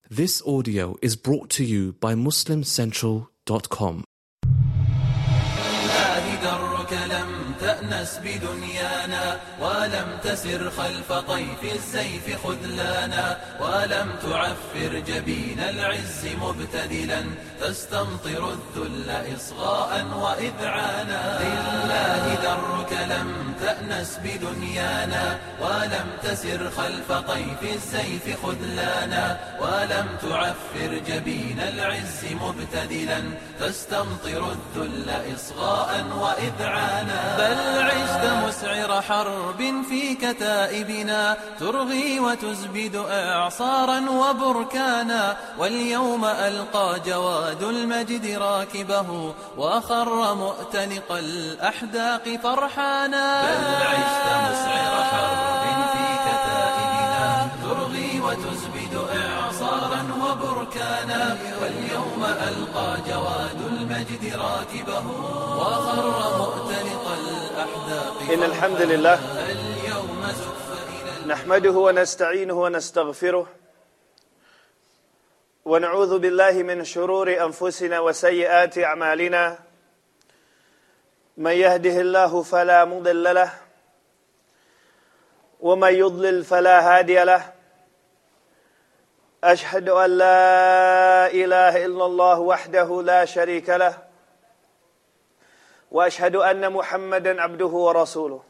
This audio is brought to you by MuslimCentral.com. تأنس بدنيانا ولم تسر خلف طيف السيف خذلانا ولم تعفر جبين العز مبتدلا تستمطر الذل إصغاء وإذعانا لله درك لم تأنس بدنيانا ولم تسر خلف طيف السيف خذلانا ولم تعفر جبين العز مبتدلا تستمطر الذل إصغاء وإذعانا بل عشت مسعر حرب في كتائبنا ترغي وتزبد إعصارا وبركانا واليوم ألقى جواد المجد راكبه وخر مؤتنق الأحداق فرحانا بل عشت مسعر حرب في كتائبنا ترغي وتزبد إعصارا وبركانا واليوم ألقى جواد المجد راكبه وخر مؤتنق الأحداق إن الحمد لله نحمده ونستعينه ونستغفره ونعوذ بالله من شرور أنفسنا وسيئات أعمالنا من يهده الله فلا مضل له ومن يضلل فلا هادي له أشهد أن لا إله إلا الله وحده لا شريك له وأشهد أن محمدا عبده ورسوله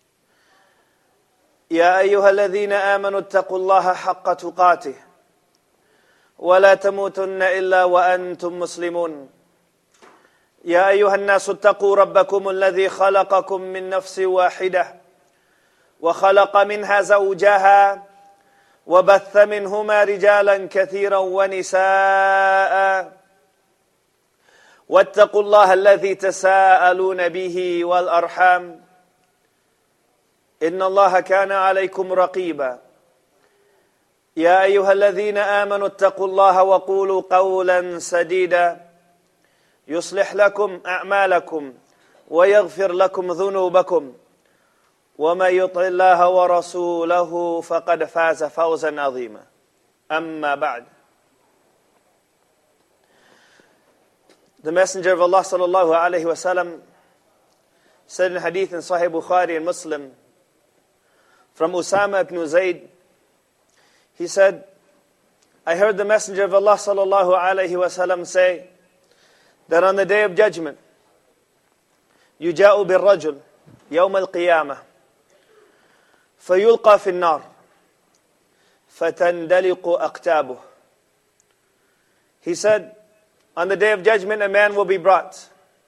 يا أيها الذين آمنوا اتقوا الله حق تقاته ولا تموتن إلا وأنتم مسلمون يا أيها الناس اتقوا ربكم الذي خلقكم من نفس واحدة وخلق منها زوجها وبث منهما رجالا كثيرا ونساء واتقوا الله الذي تساءلون به والأرحام إن الله كان عليكم رقيبا يا أيها الذين آمنوا اتقوا الله وقولوا قولا سديدا يصلح لكم أعمالكم ويغفر لكم ذنوبكم ومن يطع الله ورسوله فقد فاز فوزا عظيما أما بعد. The Messenger of Allah sallallahu alayhi wa sallam said in hadith in Sahih Bukhari and Muslim from Usama ibn Zayd, he said, I heard the Messenger of Allah sallallahu alayhi wa sallam say that on the day of judgment, يُجَاءُ بِالرَّجُلِ يَوْمَ الْقِيَامَةِ فَيُلْقَى فِي النَّارِ فَتَنْدَلِقُ أَقْتَابُهُ. He said, on the day of judgment, a man will be brought,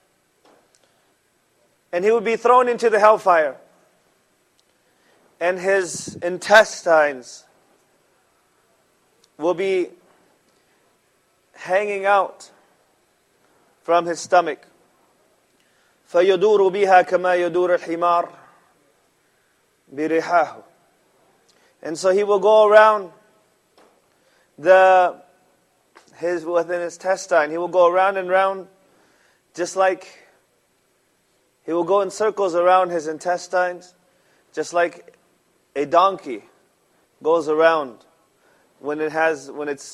and he will be thrown into the hellfire, and his intestines will be hanging out from his stomach. فَيَدُورُ بِهَا كَمَا يَدُورُ الْحِمَارُ بِرِحَاهُ. And so he will go around within his intestine. He will go around and round, just like he will go in circles around his intestines, just like a donkey goes around when it has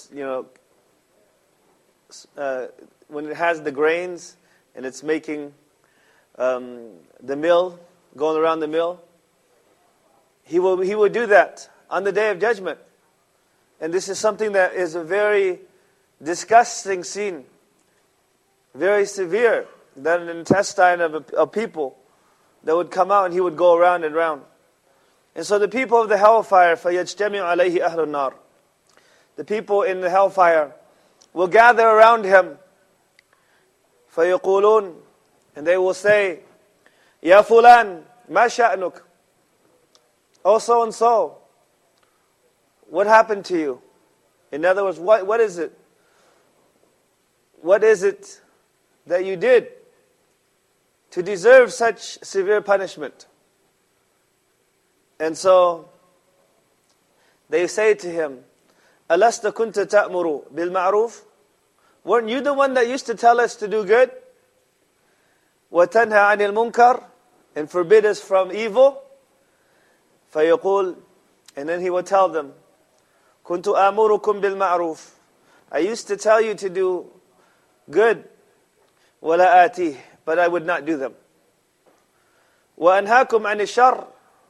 the grains and it's making the mill, going around the mill. He will do that on the day of judgment. And this is something that is a very disgusting scene, very severe, that an intestine of people that would come out and he would go around and round. And so the people of the hellfire, فَيَجْتَمِعُ عَلَيْهِ أَهْلُ النَّارِ, the people in the hellfire will gather around him, فَيَقُولُونَ, and they will say, يَا فُلَانْ مَا شَأْنُكَ, oh so and so, what happened to you? In other words, what is it? What is it that you did to deserve such severe punishment? And so they say to him, أَلَسْتَ كُنْتَ تَأْمُرُ بِالْمَعْرُوفِ, weren't you the one that used to tell us to do good? وَتَنْهَى عَنِ الْمُنْكَرِ, and forbid us from evil? فَيَقُولُ, and then he will tell them, كُنْتُ آمُرُكُمْ بِالْمَعْرُوفِ, I used to tell you to do good, وَلَا آتِيهِ, but I would not do them. وَأَنْهَاكُمْ عَنِ الشَّرِّ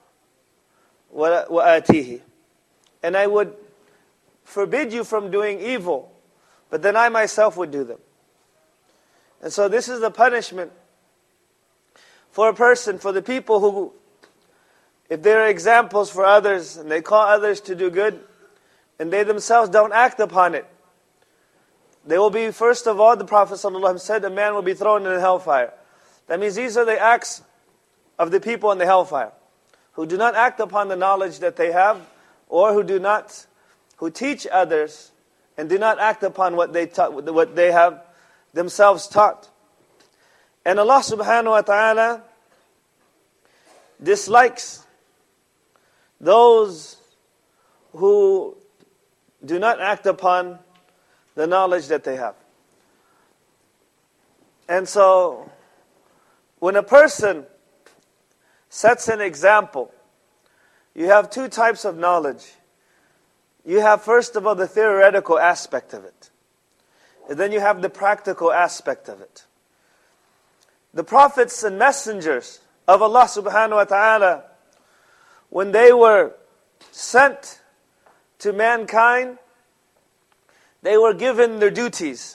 وَآتِيهِ, and I would forbid you from doing evil, but then I myself would do them. And so this is the punishment for a person, for the people who, if they are examples for others, and they call others to do good, and they themselves don't act upon it, they will be, first of all, the Prophet ﷺ said, a man will be thrown in the hellfire. That means these are the acts of the people in the hellfire, who do not act upon the knowledge that they have, or who teach others, and do not act upon what they have themselves taught. And Allah subhanahu wa ta'ala dislikes those who do not act upon the knowledge that they have. And so, when a person sets an example, you have two types of knowledge. You have, first of all, the theoretical aspect of it. And then you have the practical aspect of it. The prophets and messengers of Allah subhanahu wa ta'ala, when they were sent to mankind, they were given their duties.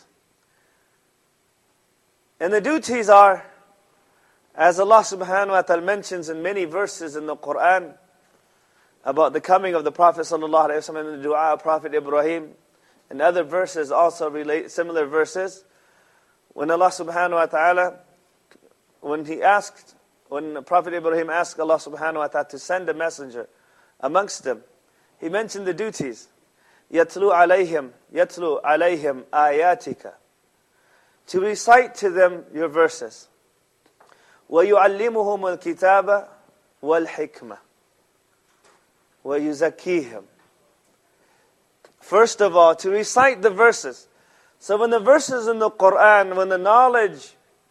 And the duties are, as Allah subhanahu wa ta'ala mentions in many verses in the Quran, about the coming of the Prophet sallallahu alaihi wasallam and the dua of Prophet Ibrahim, and other verses also relate, similar verses, when Allah subhanahu wa ta'ala, when Prophet Ibrahim asked Allah subhanahu wa ta'ala to send a messenger amongst them, he mentioned the duties. يَتْلُو عَلَيْهِمْ آيَاتِكَ, to recite to them your verses. وَيُعَلِّمُهُمُ الْكِتَابَ وَالْحِكْمَةِ وَيُزَكِّيهِمْ. First of all, to recite the verses. So when the verses in the Quran, when the knowledge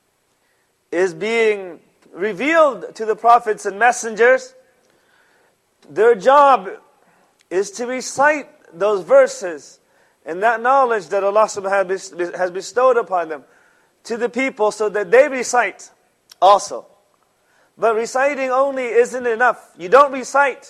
is being revealed to the prophets and messengers, their job is to recite those verses and that knowledge that Allah subhanahu wa ta'ala has bestowed upon them to the people, so that they recite also. But reciting only isn't enough. You don't recite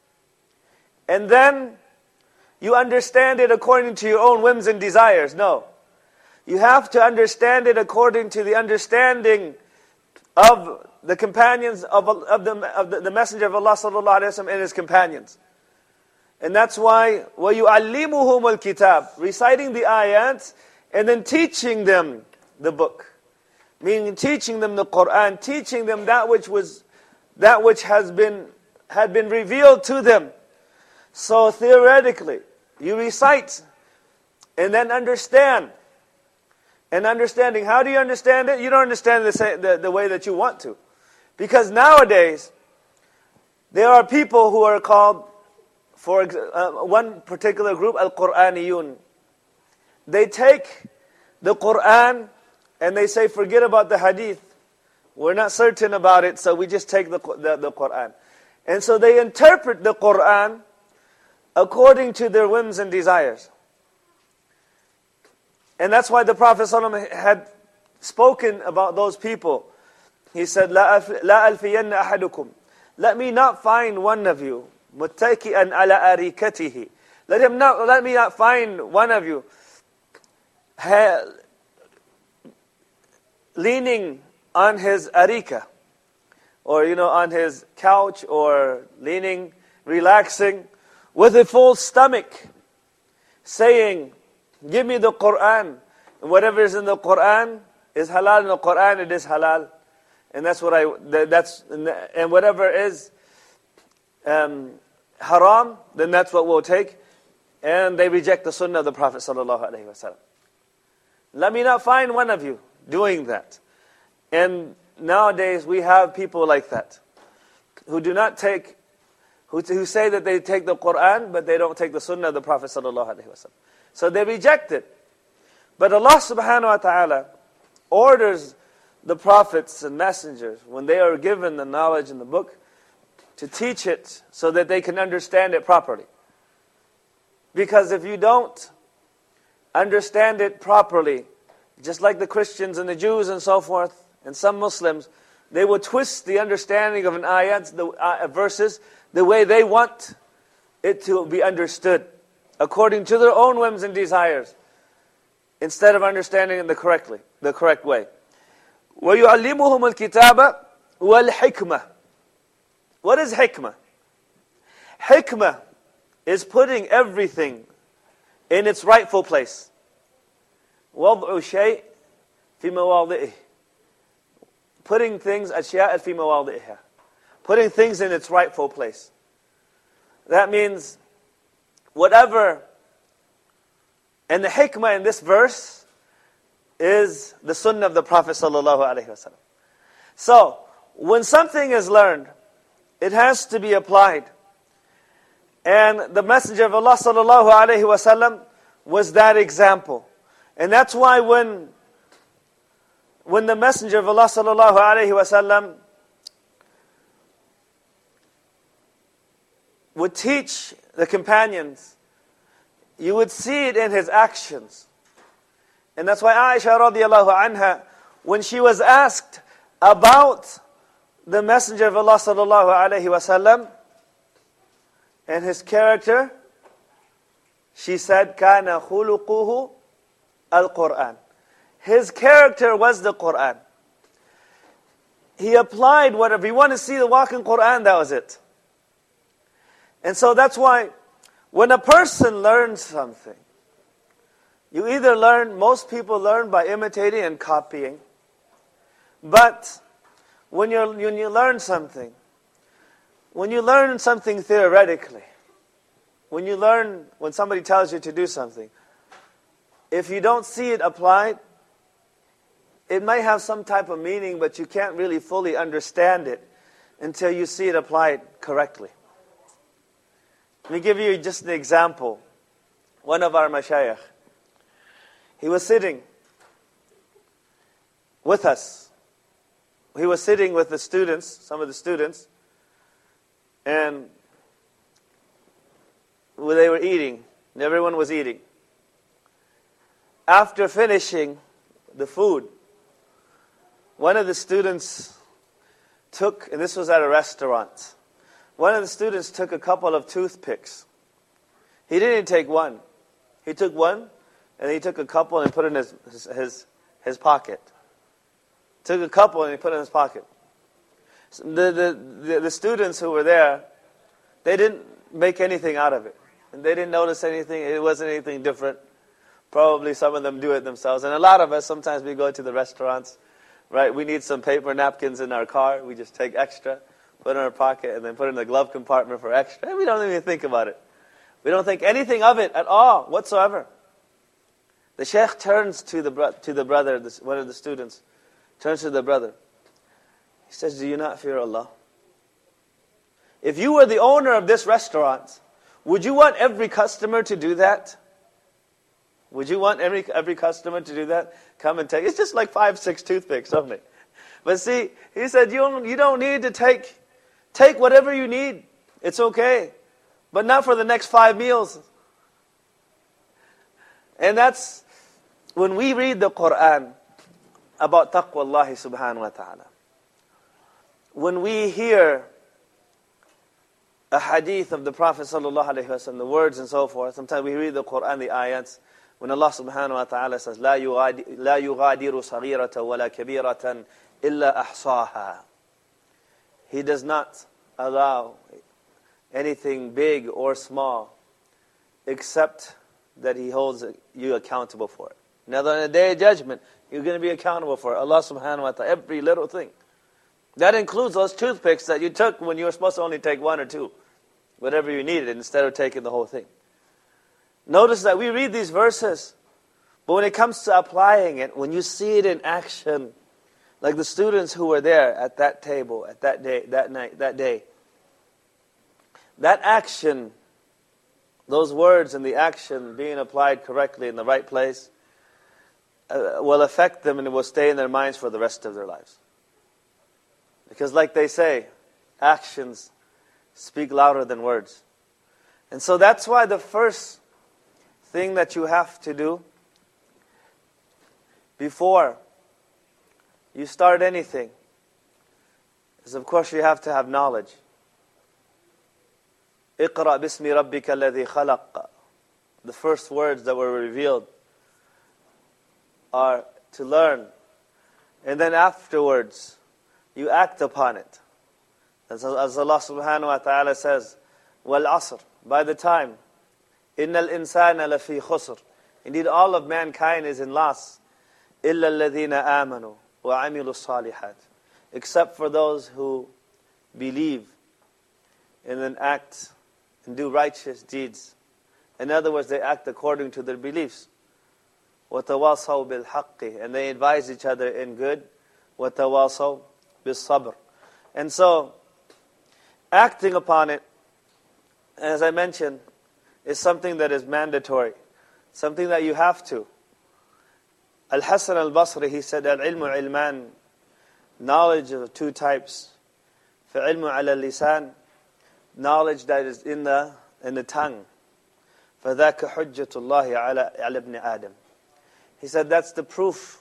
and then you understand it according to your own whims and desires. No. You have to understand it according to the understanding of the companions of the Messenger of Allah sallallahu alaihi wasallam and his companions. And that's why وَيُعَلِّمُهُمُ الْكِتَابِ, reciting the ayats and then teaching them the book. Meaning teaching them the Quran, teaching them that which had been revealed to them. So theoretically, you recite and then understand. And understanding, how do you understand it? You don't understand the way that you want to. Because nowadays, there are people who are called, for one particular group, Al-Quraniyun. They take the Quran and they say, forget about the hadith. We're not certain about it, so we just take the Quran. And so they interpret the Quran according to their whims and desires. And that's why the Prophet ﷺ had spoken about those people. He said, لَا أَلْفِيَنَّ أَحَدُكُمْ, let me not find one of you مُتَّكِئًا عَلَى أَرِيكَتِهِ, let me not find one of you leaning on his arika, or on his couch, or leaning, relaxing, with a full stomach, saying, give me the Quran. And whatever is in the Quran is halal in the Quran, it is halal. And and whatever is haram, then that's what we'll take. And they reject the sunnah of the Prophet sallallahu alaihi wasallam. Let me not find one of you doing that. And nowadays we have people like that, who do not take, who say that they take the Quran, but they don't take the sunnah of the Prophet sallallahu alaihi wasallam. So they reject it. But Allah subhanahu wa ta'ala orders the prophets and messengers, when they are given the knowledge in the book, to teach it so that they can understand it properly. Because if you don't understand it properly, just like the Christians and the Jews and so forth, and some Muslims, they will twist the understanding of an ayat, the verses, the way they want it to be understood, according to their own whims and desires, instead of understanding it the correct way. وَيُعَلِّمُهُمُ الْكِتَابَ وَالْحِكْمَةِ. What is hikmah? Hikmah is putting everything in its rightful place. وَضْعُ شَيْءٍ فِي مَوَاضِئِهِ. Putting things, أشياء في مواضعها. Putting things in its rightful place. That means whatever, and the hikmah in this verse is the sunnah of the Prophet ﷺ. So, when something is learned, it has to be applied. And the Messenger of Allah ﷺ was that example. And that's why when the Messenger of Allah ﷺ would teach the companions, you would see it in his actions. And that's why Aisha radiallahu anha, when she was asked about the Messenger of Allah sallallahu alaihi wasallam and his character, she said, "Kana khuluquhu al-Quran." His character was the Quran. He applied whatever. You want to see the walking Quran, that was it. And so that's why when a person learns something, you either learn, most people learn by imitating and copying. But when you learn something theoretically, when somebody tells you to do something, if you don't see it applied, it might have some type of meaning, but you can't really fully understand it until you see it applied correctly. Let me give you just an example. One of our mashayikh, he was sitting with us. He was sitting with the students, some of the students, and they were eating. And everyone was eating. After finishing the food, one of the students took, and this was at a restaurant, one of the students took a couple of toothpicks. He didn't take one. He took one, and he took a couple and put it in his pocket. Took a couple and he put it in his pocket. The students who were there, they didn't make anything out of it. And they didn't notice anything. It wasn't anything different. Probably some of them do it themselves. And a lot of us, sometimes we go to the restaurants, right? We need some paper napkins in our car. We just take extra, put it in our pocket, and then put it in the glove compartment for extra. And we don't even think about it. We don't think anything of it at all, whatsoever. The sheikh turns to the brother, one of the students, turns to the brother. He says, "Do you not fear Allah? If you were the owner of this restaurant, would you want every customer to do that? Would you want every customer to do that? Come and take." It's just like 5-6 toothpicks, don't it? But see, he said, you don't need to take whatever you need. It's okay. But not for the next 5 meals. And that's when we read the Quran about taqwa Allah subhanahu wa ta'ala. When we hear a hadith of the Prophet sallallahu alaihi wasallam, the words and so forth, sometimes we read the Quran, the ayats, when Allah subhanahu wa ta'ala says, لا يغادر صغيرة ولا كبيرة إلا أحصاها. He does not allow anything big or small except that He holds you accountable for it. Now on the Day of Judgment, you're going to be accountable for it. Allah subhanahu wa ta'ala, every little thing. That includes those toothpicks that you took when you were supposed to only take 1 or 2. Whatever you needed, instead of taking the whole thing. Notice that we read these verses, but when it comes to applying it, when you see it in action, like the students who were there at that table, at that day, that day, that action, those words and the action being applied correctly in the right place, will affect them and it will stay in their minds for the rest of their lives. Because like they say, actions speak louder than words. And so that's why the first thing that you have to do before you start anything is, of course, you have to have knowledge. اقرأ باسم ربك الذي خلق. The first words that were revealed are to learn. And then afterwards, you act upon it. As Allah subhanahu wa ta'ala says, وَالْعَصْرِ, by the time, إِنَّ الْإِنسَانَ لَفِي خُسْرٍ, indeed all of mankind is in loss, إِلَّا الَّذِينَ آمَنُوا وَعَمِلُوا الصَّالِحَاتِ, except for those who believe and then act and do righteous deeds. In other words, they act according to their beliefs. وَتَوَاصَوْا بِالْحَقِّ, and they advise each other in good. وَتَوَاصَوْا بِالصَّبْرِ. And so, acting upon it, as I mentioned, is something that is mandatory, something that you have to. Al-Hasan al-Basri, he said, Al-ilmu ilman, knowledge of two types. فَعِلْمُ عَلَى اللِّسَانِ, knowledge that is in the tongue. فَذَاكَ حُجَّةُ اللَّهِ عَلَى ابْنِ آدَمِ. He said that's the proof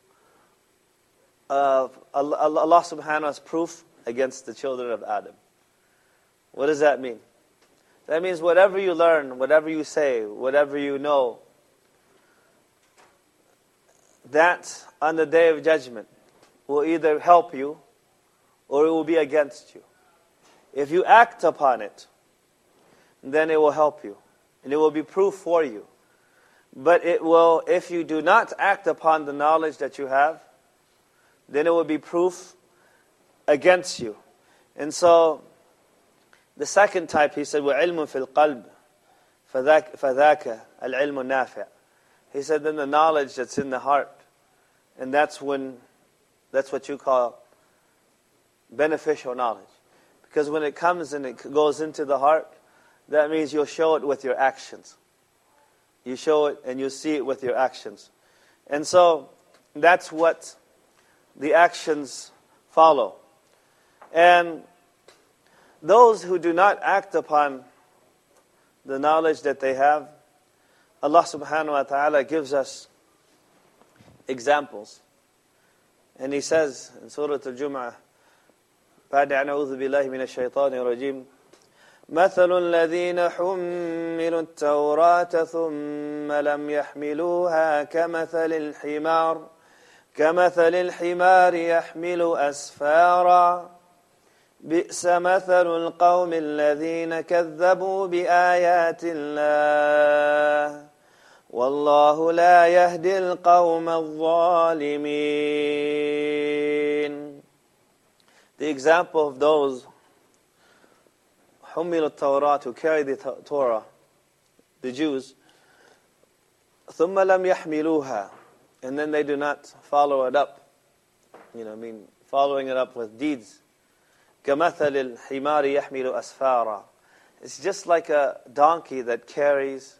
of Allah subhanahu wa ta'ala's proof against the children of Adam. What does that mean? That means whatever you learn, whatever you say, whatever you know, that on the Day of Judgment will either help you or it will be against you. If you act upon it, then it will help you. And it will be proof for you. But it will, if you do not act upon the knowledge that you have, then it will be proof against you. And so, the second type, he said, وَعِلْمٌ فِي الْقَلْبِ فَذَاكَ الْعِلْمُ النَّافِعُ. He said, then the knowledge that's in the heart, and that's what you call beneficial knowledge. Because when it comes and it goes into the heart, that means you'll show it with your actions. You show it and you see it with your actions. And so, that's what the actions follow. And those who do not act upon the knowledge that they have, Allah subhanahu wa ta'ala gives us examples. And He says in Surah Al-Jum'ah, بعد أن أعوذ بالله من الشيطان الرجيم, مثل الذين حملوا التوراة ثم لم يحملوها كمثل الحمار يحمل أسفارا بئس مثل القوم الذين كذبوا بآيات الله والله لا يهدي القوم الظالمين. The example of those حملوا التوراة, who carry the Torah, the Jews, ثم لم يحملوها, and then they do not follow it up. Following it up with deeds. كمثل الحمار يحمل أسفارا. It's just like a donkey that carries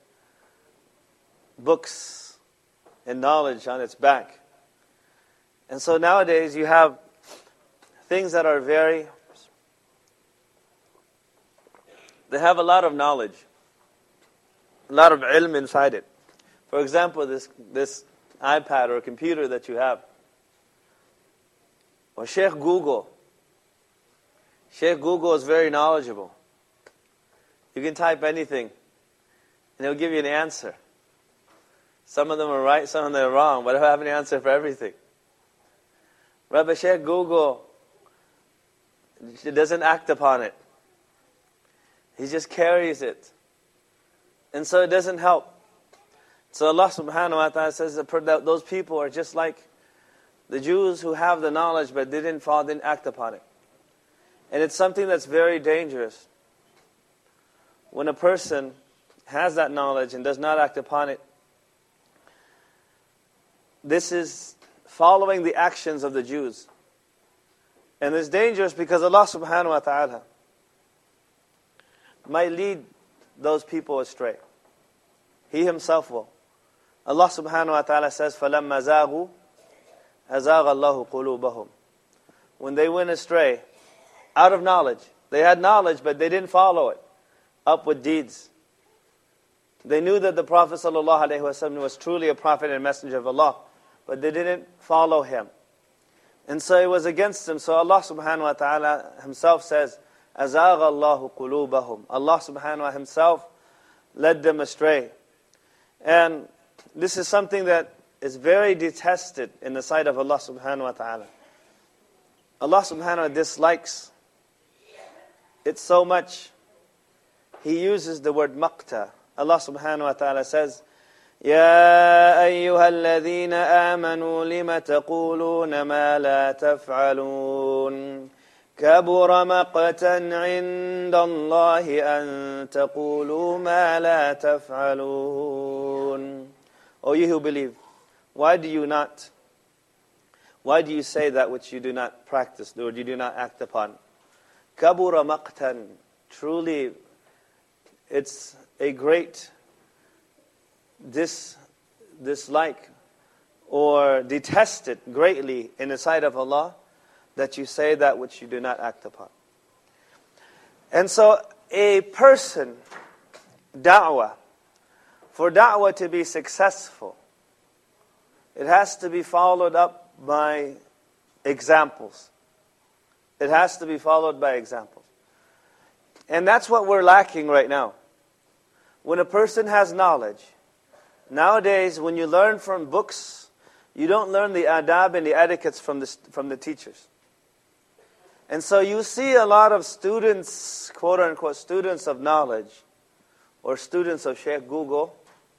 books and knowledge on its back. And so nowadays you have things that are they have a lot of knowledge, a lot of ilm inside it. For example, this iPad or computer that you have, or Sheikh Google. Sheikh Google is very knowledgeable. You can type anything, and he'll give you an answer. Some of them are right, some of them are wrong, but he'll have an answer for everything. Rabbi Sheikh Google, he doesn't act upon it. He just carries it. And so it doesn't help. So Allah subhanahu wa ta'ala says that those people are just like the Jews who have the knowledge but didn't act upon it. And it's something that's very dangerous. When a person has that knowledge and does not act upon it, this is following the actions of the Jews. And it's dangerous because Allah subhanahu wa ta'ala might lead those people astray. He Himself will. Allah subhanahu wa ta'ala says, فَلَمَّا زَاغُوا أَزَاغَ اللَّهُ قُلُوبَهُم. When they went astray, out of knowledge. They had knowledge, but they didn't follow it up with deeds. They knew that the Prophet ﷺ was truly a prophet and messenger of Allah, but they didn't follow him. And so it was against him. So Allah subhanahu wa ta'ala himself says, أَزَاغَ اللَّهُ قُلُوبَهُم. Allah subhanahu wa ta'ala himself led them astray. And this is something that is very detested in the sight of Allah subhanahu wa ta'ala. Allah subhanahu wa ta'ala dislikes it so much. He uses the word maqta. Allah subhanahu wa ta'ala says, يَا أَيُّهَا الَّذِينَ آمَنُوا لِمَ تَقُولُونَ مَا لَا تَفْعَلُونَ كَبُرَ مَقْتًا عِنْدَ اللَّهِ أَن تَقُولُوا مَا لَا تَفْعَلُونَ. O you who believe, why do you say that which you do not practice, or you do not act upon? كَبُرَ مَقْتًا. Truly, it's a great dislike or detested greatly in the sight of Allah that you say that which you do not act upon. And so a person, for da'wah to be successful, it has to be followed up by examples. It has to be followed by examples. And that's what we're lacking right now. When a person has knowledge, nowadays when you learn from books, you don't learn the adab and the etiquettes from the teachers. And so you see a lot of students, quote unquote, students of knowledge, or students of Sheikh Google.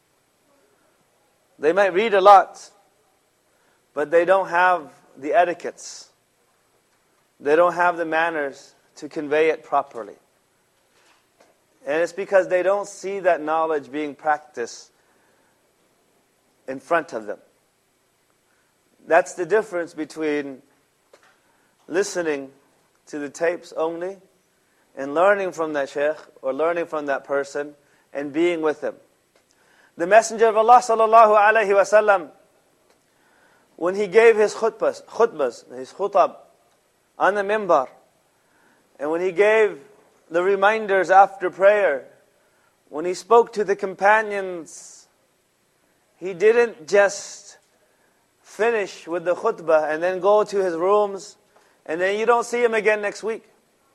They might read a lot, but they don't have the etiquettes. They don't have the manners to convey it properly. And it's because they don't see that knowledge being practiced in front of them. That's the difference between listening to the tapes only and learning from that sheikh or learning from that person and being with them. The Messenger of Allah sallallahu alaihi wasallam, when he gave his khutbahs, his khutab on the minbar, and when he gave the reminders after prayer, when he spoke to the companions, he didn't just finish with the khutbah and then go to his rooms and then you don't see him again next week.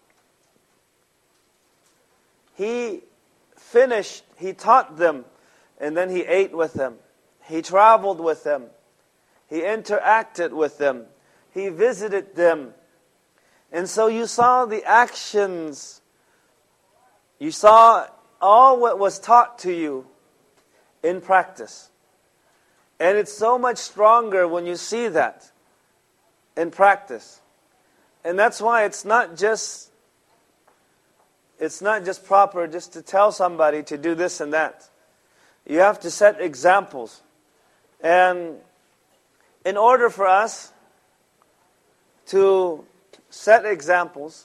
He finished, he taught them, and then he ate with them. He traveled with them. He interacted with them. He visited them. And so you saw the actions. You saw all what was taught to you in practice. And it's so much stronger when you see that in practice. And that's why it's not just proper just to tell somebody to do this and that. You have to set examples. And in order for us to set examples,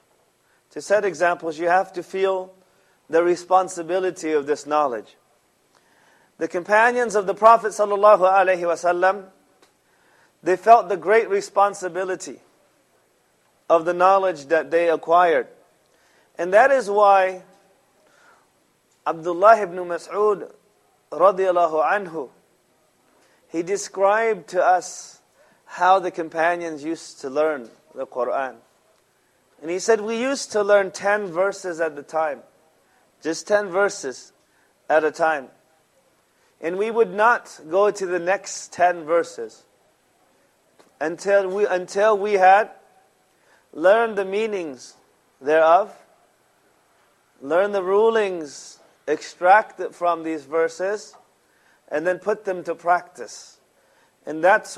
you have to feel the responsibility of this knowledge. The companions of the Prophet ﷺ, they felt the great responsibility of the knowledge that they acquired. And that is why Abdullah ibn Mas'ud radiyallahu anhu, he described to us how the companions used to learn the Qur'an. And he said, we used to learn 10 verses at a time. Just 10 verses at a time. And we would not go to the next 10 verses until we had learned the meanings thereof, learn the rulings extracted from these verses, and then put them to practice. And that's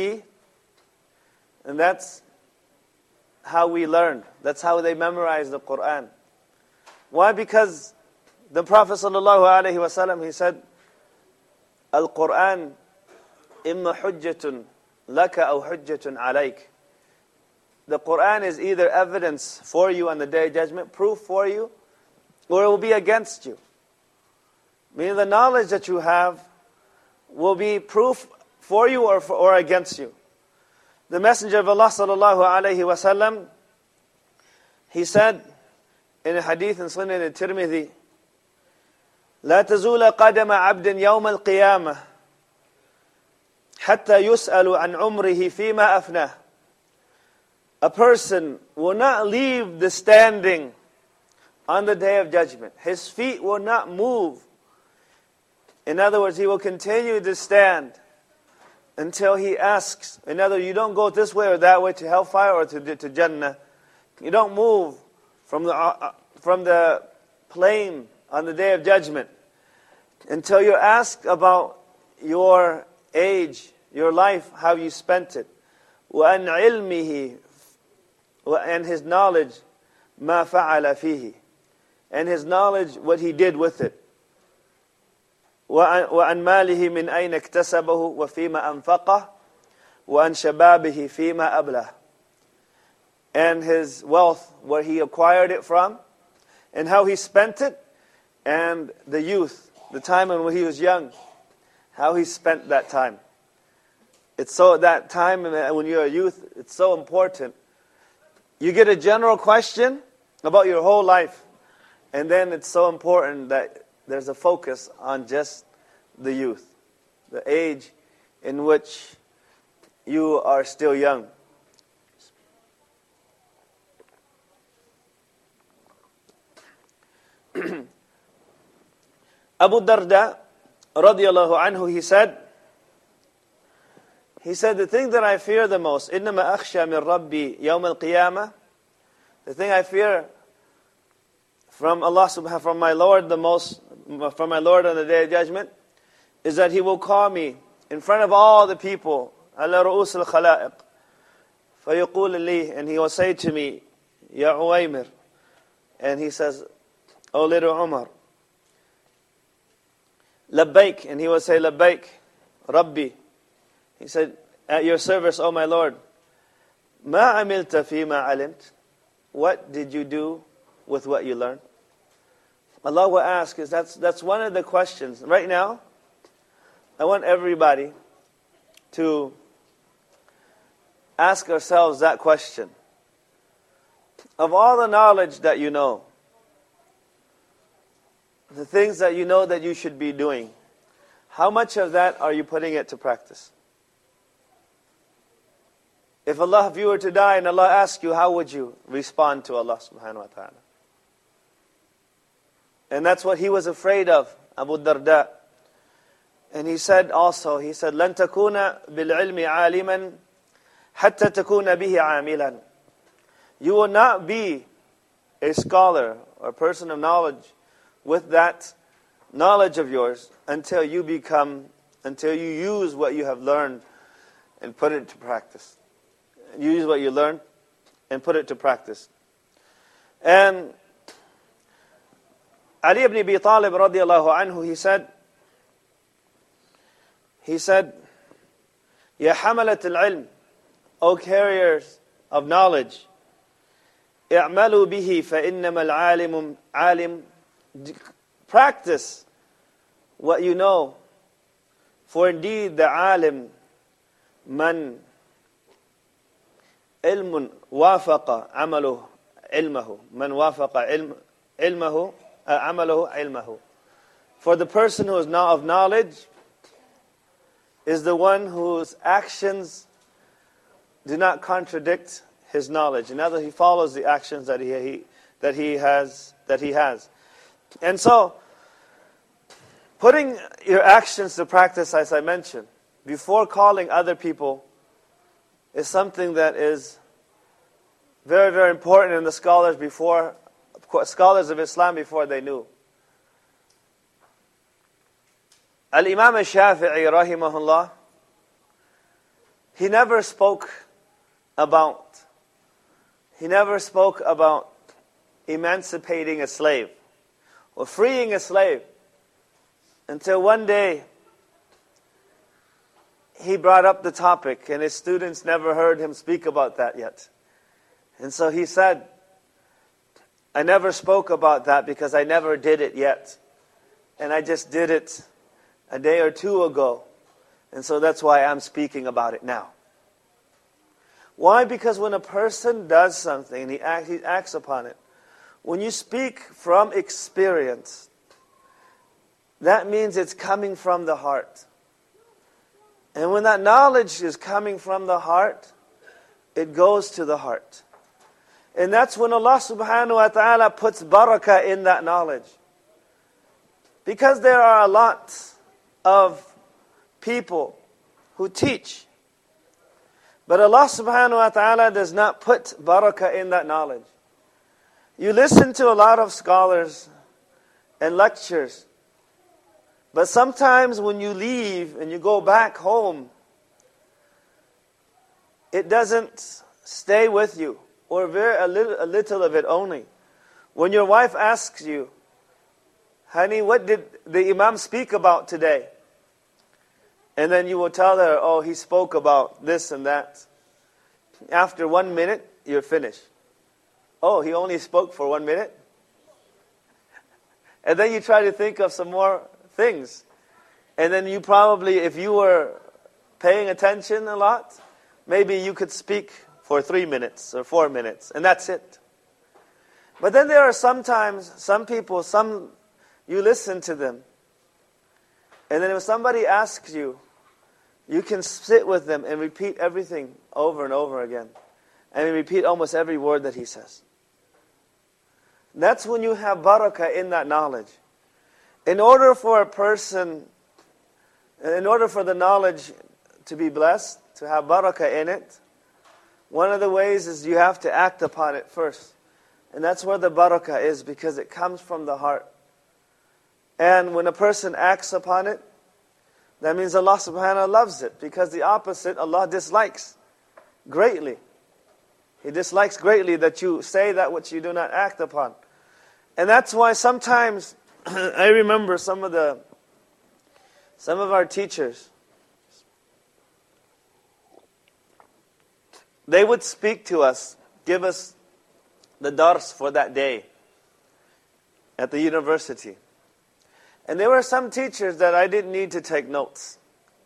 how we learned. That's how they memorized the Qur'an. Why? Because the Prophet ﷺ, he said, Al-Qur'an imma hujjatun laka aw hujjatun alayk. The Qur'an is either evidence for you on the Day of Judgment, proof for you, or it will be against you. Meaning the knowledge that you have will be proof for you or against you. The Messenger of Allah sallallahu alayhi wa sallam, he said in a hadith in Sunan al-Tirmidhi, لا تزول قدم عبد يوم القيامة حتى يسأل عن عمره فيما أفناه. A person will not leave the standing on the day of judgment. His feet will not move. In other words, he will continue to stand until he asks. In other words, you don't go this way or that way to hellfire or to Jannah. You don't move from the plane on the day of judgment until you're asked about your age, your life, how you spent it. وَأَنْ عِلْمِهِ, and his knowledge, مَا فَعَلَ فِيهِ, and his knowledge, what he did with it. وَأَنْ مَالِهِ مِنْ أَيْنَ اكْتَسَبَهُ وَفِيمَا أَنْفَقَهُ وَأَنْ شَبَابِهِ فِيمَا أَبْلَهُ, and his wealth, where he acquired it from, and how he spent it, and the youth, the time when he was young, how he spent that time. It's so, that time when you're a youth, it's so important. You get a general question about your whole life, and then it's so important that there's a focus on just the youth, the age in which you are still young. Abu Darda, radiyallahu anhu, he said, the thing that I fear the most, إِنَّمَا أَخْشَى مِنْ رَبِّي يَوْمَ الْقِيَامَةِ, the thing I fear from Allah subhanahu, from my Lord the most, from my Lord on the Day of Judgment, is that He will call me in front of all the people, عَلَى رُؤُوسِ الْخَلَائِقِ, فَيَقُولُ لِي, and He will say to me, يَا عُوَيْمِرْ, and He says, O little Umar, لَبَّيْك, and He will say, لَبَّيْك, Rabbi. He said, at your service, O my Lord. مَا عَمِلْتَ فِي مَا عَلِمْتَ, what did you do with what you learned? Allah will ask, that's one of the questions. Right now, I want everybody to ask ourselves that question. Of all the knowledge that you know, the things that you know that you should be doing, how much of that are you putting it to practice? If you were to die and Allah asked you, how would you respond to Allah subhanahu wa ta'ala? And that's what he was afraid of, Abu Darda. And he said also, لَن تَكُونَ بِالْعِلْمِ عَالِمًا حَتَّى تَكُونَ بِهِ عَامِلًا. You will not be a scholar or a person of knowledge with that knowledge of yours until you use what you have learned and put it to practice. Use what you learn and put it to practice. And Ali ibn Abi Talib radiyallahu anhu, he said, Ya hamalat al-ilm, O carriers of knowledge, i'malu bihi fa innama al-alimu alim, practice what you know, for indeed the alim man علم وافق عمله علمه من وافق علمه عمله علمه. For the person who is not of knowledge is the one whose actions do not contradict his knowledge. In other words, he follows the actions that he has. And so, putting your actions to practice, as I mentioned, before calling other people, is something that is very, very important in the scholars of Islam before they knew. Al-Imam al-Shafi'i rahimahullah, he never spoke about emancipating a slave or freeing a slave until one day he brought up the topic, and his students never heard him speak about that yet. And so he said, I never spoke about that because I never did it yet. And I just did it a day or two ago. And so that's why I'm speaking about it now. Why? Because when a person does something and he acts upon it, when you speak from experience, that means it's coming from the heart. And when that knowledge is coming from the heart, it goes to the heart. And that's when Allah subhanahu wa ta'ala puts barakah in that knowledge. Because there are a lot of people who teach, but Allah subhanahu wa ta'ala does not put barakah in that knowledge. You listen to a lot of scholars and lectures, but sometimes when you leave and you go back home, it doesn't stay with you, or a little of it only. When your wife asks you, honey, what did the Imam speak about today? And then you will tell her, oh, he spoke about this and that. After 1 minute, you're finished. Oh, he only spoke for 1 minute? And then you try to think of some more things. And then you probably, if you were paying attention a lot, maybe you could speak for 3 minutes or 4 minutes, and that's it. But then there are sometimes, some people, you listen to them. And then if somebody asks you, you can sit with them and repeat everything over and over again. And repeat almost every word that he says. That's when you have barakah in that knowledge. In order for the knowledge to be blessed, to have barakah in it, one of the ways is you have to act upon it first. And that's where the barakah is, because it comes from the heart. And when a person acts upon it, that means Allah subhanahu wa ta'ala loves it, because the opposite Allah dislikes greatly. He dislikes greatly that you say that which you do not act upon. And that's why sometimes I remember some of our teachers, they would speak to us, give us the dars for that day at the university. And there were some teachers that I didn't need to take notes.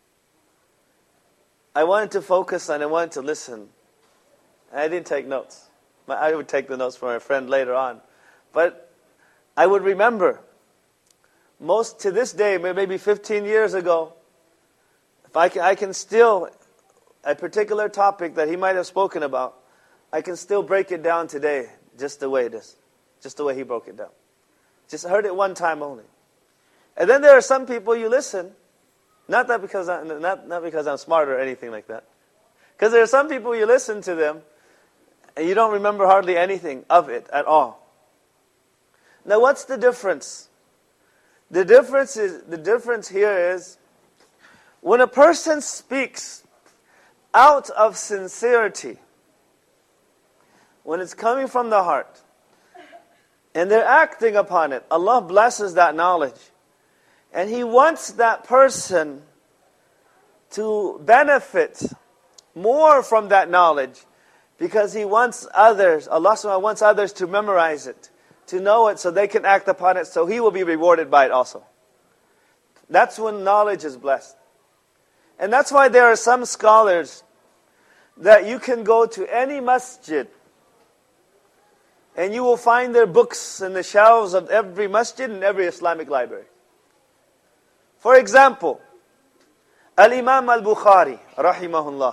I wanted to focus on, I wanted to listen. And I didn't take notes. I would take the notes from my friend later on. But I would remember, most to this day, maybe 15 years ago, if I can still, a particular topic that he might have spoken about, I can still break it down today just the way it is. Just the way he broke it down. Just heard it one time only. And then there are some people you listen, not because I'm smart or anything like that. Because there are some people you listen to them, and you don't remember hardly anything of it at all. Now what's the difference? The difference here is, when a person speaks out of sincerity, when it's coming from the heart, and they're acting upon it, Allah blesses that knowledge. And He wants that person to benefit more from that knowledge, because He wants others, Allah subhanahu wa ta'ala wants others to memorize it, to know it so they can act upon it, so He will be rewarded by it also. That's when knowledge is blessed. And that's why there are some scholars that you can go to any masjid and you will find their books in the shelves of every masjid and every Islamic library. For example, Al-Imam al-Bukhari, rahimahullah.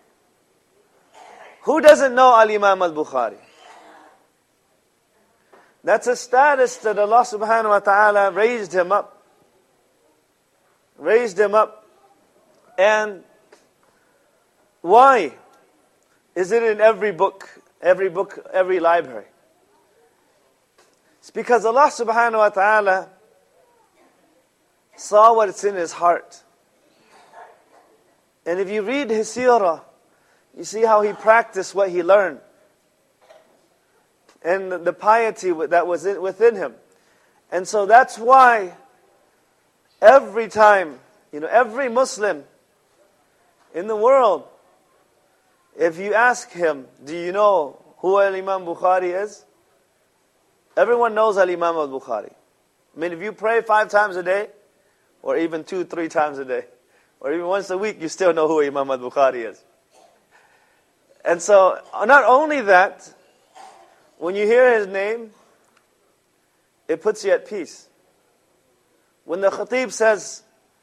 Who doesn't know Al-Imam al-Bukhari? That's a status that Allah subhanahu wa ta'ala raised him up. Raised him up. And why is it in every book, every library? It's because Allah subhanahu wa ta'ala saw what's in his heart. And if you read his seerah, you see how he practiced what he learned. And the piety that was within him. And so that's why every time, every Muslim in the world, if you ask him, do you know who Al-Imam Bukhari is? Everyone knows Al-Imam al-Bukhari. I mean, if you pray 5 times a day, or even 2-3 times a day, or even once a week, you still know who Imam al-Bukhari is. And so, not only that, when you hear his name, it puts you at peace. When the khatib says,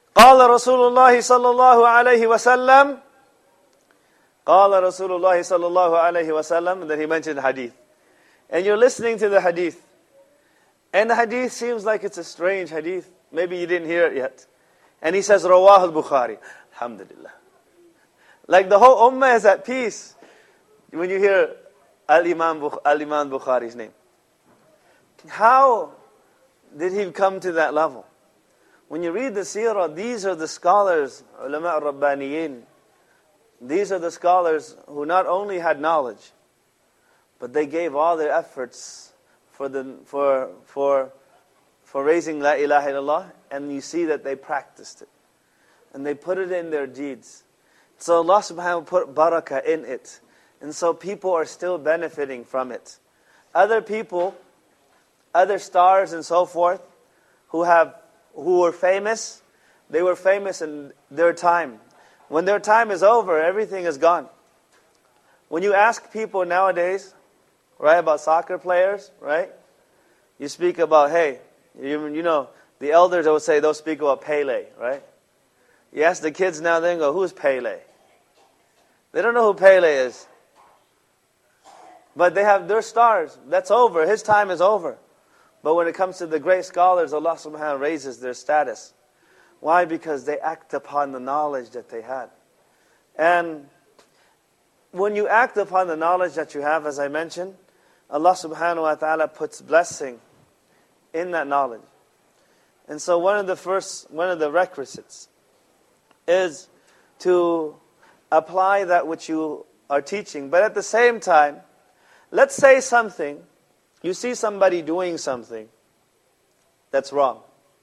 قال رسول الله صلى الله عليه وسلم قال رسول الله صلى الله عليه وسلم, and then he mentioned the hadith. And you're listening to the hadith. And the hadith seems like it's a strange hadith. Maybe you didn't hear it yet. And he says, Rawah al-Bukhari. Alhamdulillah. Like the whole ummah is at peace when you hear Al-Imam Bukhari's name. How did he come to that level? When you read the seerah, these are the scholars, ulama al-Rabbaniyin. These are the scholars who not only had knowledge, but they gave all their efforts for raising La ilaha illallah, and you see that they practiced it. And they put it in their deeds. So Allah subhanahu wa ta'ala put barakah in it. And so people are still benefiting from it. Other people, other stars and so forth, who were famous, they were famous in their time. When their time is over, everything is gone. When you ask people nowadays, right, about soccer players, right? You speak about, hey, you know, the elders will say, they'll speak about Pele, right? You ask the kids now, they go, who's Pele? They don't know who Pele is. But they have their stars. That's over. His time is over. But when it comes to the great scholars, Allah subhanahu wa ta'ala raises their status. Why? Because they act upon the knowledge that they had. And when you act upon the knowledge that you have, as I mentioned, Allah subhanahu wa ta'ala puts blessing in that knowledge. And so one of the requisites is to apply that which you are teaching. But at the same time, let's say something, you see somebody doing something that's wrong.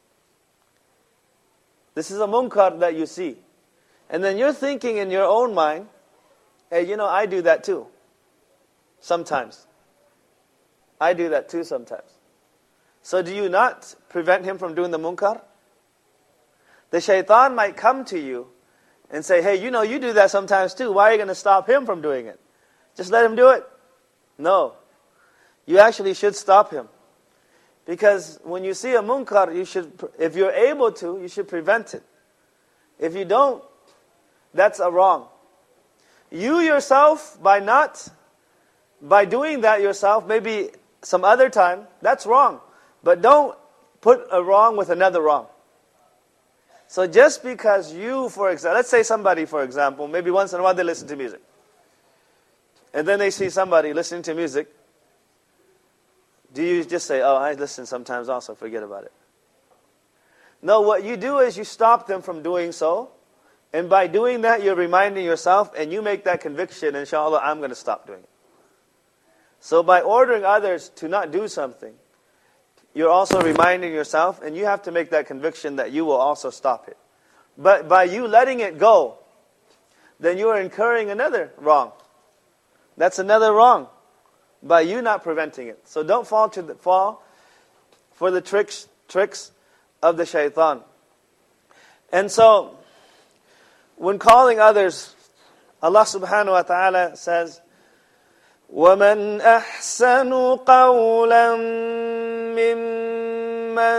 This is a munkar that you see. And then you're thinking in your own mind, hey, you know, I do that too. Sometimes. I do that too sometimes. So do you not prevent him from doing the munkar? The shaitan might come to you and say, hey, you know, you do that sometimes too. Why are you going to stop him from doing it? Just let him do it. No. You actually should stop him. Because when you see a munkar, you should, if you're able to, you should prevent it. If you don't, that's a wrong. You yourself, by doing that yourself, maybe some other time, that's wrong. But don't put a wrong with another wrong. So just because you, for example, let's say somebody, for example, maybe once in a while they listen to music. And then they see somebody listening to music. Do you just say, oh, I listen sometimes also, forget about it? No, what you do is you stop them from doing so. And by doing that, you're reminding yourself, and you make that conviction, inshallah, I'm going to stop doing it. So by ordering others to not do something, you're also reminding yourself, and you have to make that conviction that you will also stop it. But by you letting it go, then you are incurring another wrong. That's another wrong, by you not preventing it. So don't fall for the tricks of the shaitan. And so, when calling others, Allah subhanahu wa ta'ala says, وَمَنْ أَحْسَنُ قَوْلًا مِّمَّنْ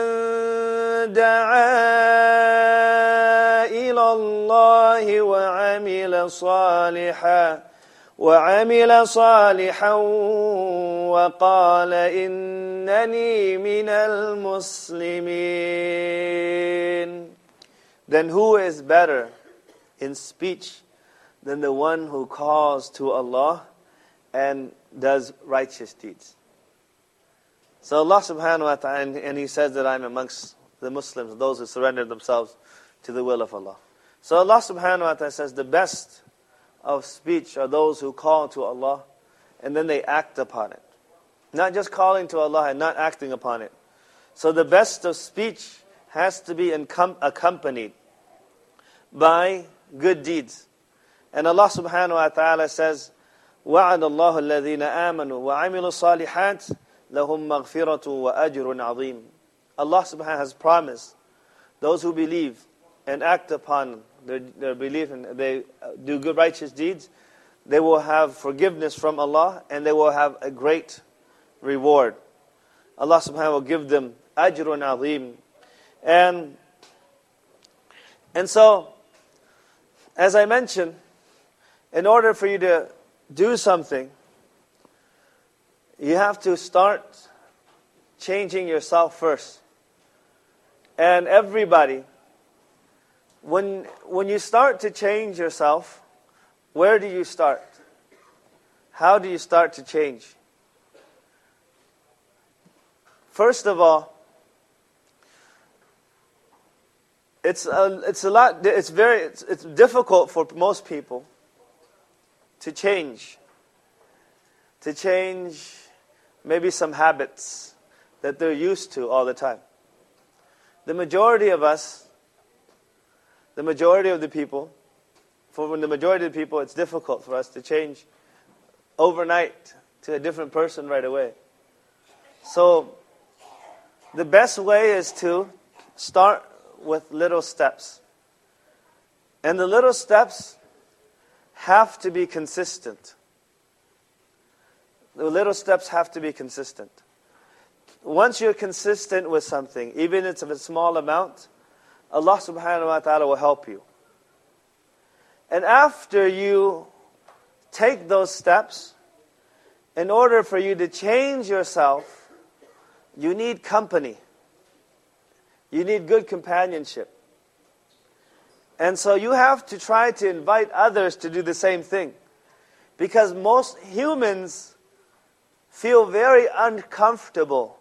دَعَا إِلَى اللَّهِ وَعَمِلَ صَالِحًا وَقَالَ إِنَّنِي مِنَ الْمُسْلِمِينَ. Then who is better in speech than the one who calls to Allah and does righteous deeds? So Allah subhanahu wa ta'ala, and He says that I'm amongst the Muslims, those who surrender themselves to the will of Allah. So Allah subhanahu wa ta'ala says the best of speech are those who call to Allah and then they act upon it. Not just calling to Allah and not acting upon it. So the best of speech has to be accompanied by good deeds. And Allah subhanahu wa ta'ala says, وَعَدَ اللَّهُ الَّذِينَ آمَنُوا وَعَمِلُوا الصَّالِحَاتِ لَهُمْ مَغْفِرَةٌ وَأَجْرٌ عَظِيمٌ. Allah subhanahu wa ta'ala has promised those who believe and act upon their belief and they do good righteous deeds, they will have forgiveness from Allah and they will have a great reward. Allah subhanahu wa ta'ala will give them ajrun azim. And And so, as I mentioned, in order for you to do something, you have to start changing yourself first. And everybody, when you start to change yourself, where do you start? How do you start to change? First of all, it's difficult for most people to change maybe some habits that they're used to all the time. The majority of us, the majority of the people, it's difficult for us to change overnight to a different person right away. So, the best way is to start with little steps. And the little steps have to be consistent. The little steps have to be consistent. Once you're consistent with something, even if it's of a small amount, Allah subhanahu wa ta'ala will help you. And after you take those steps, in order for you to change yourself, you need company. You need good companionship. And so you have to try to invite others to do the same thing. Because most humans feel very uncomfortable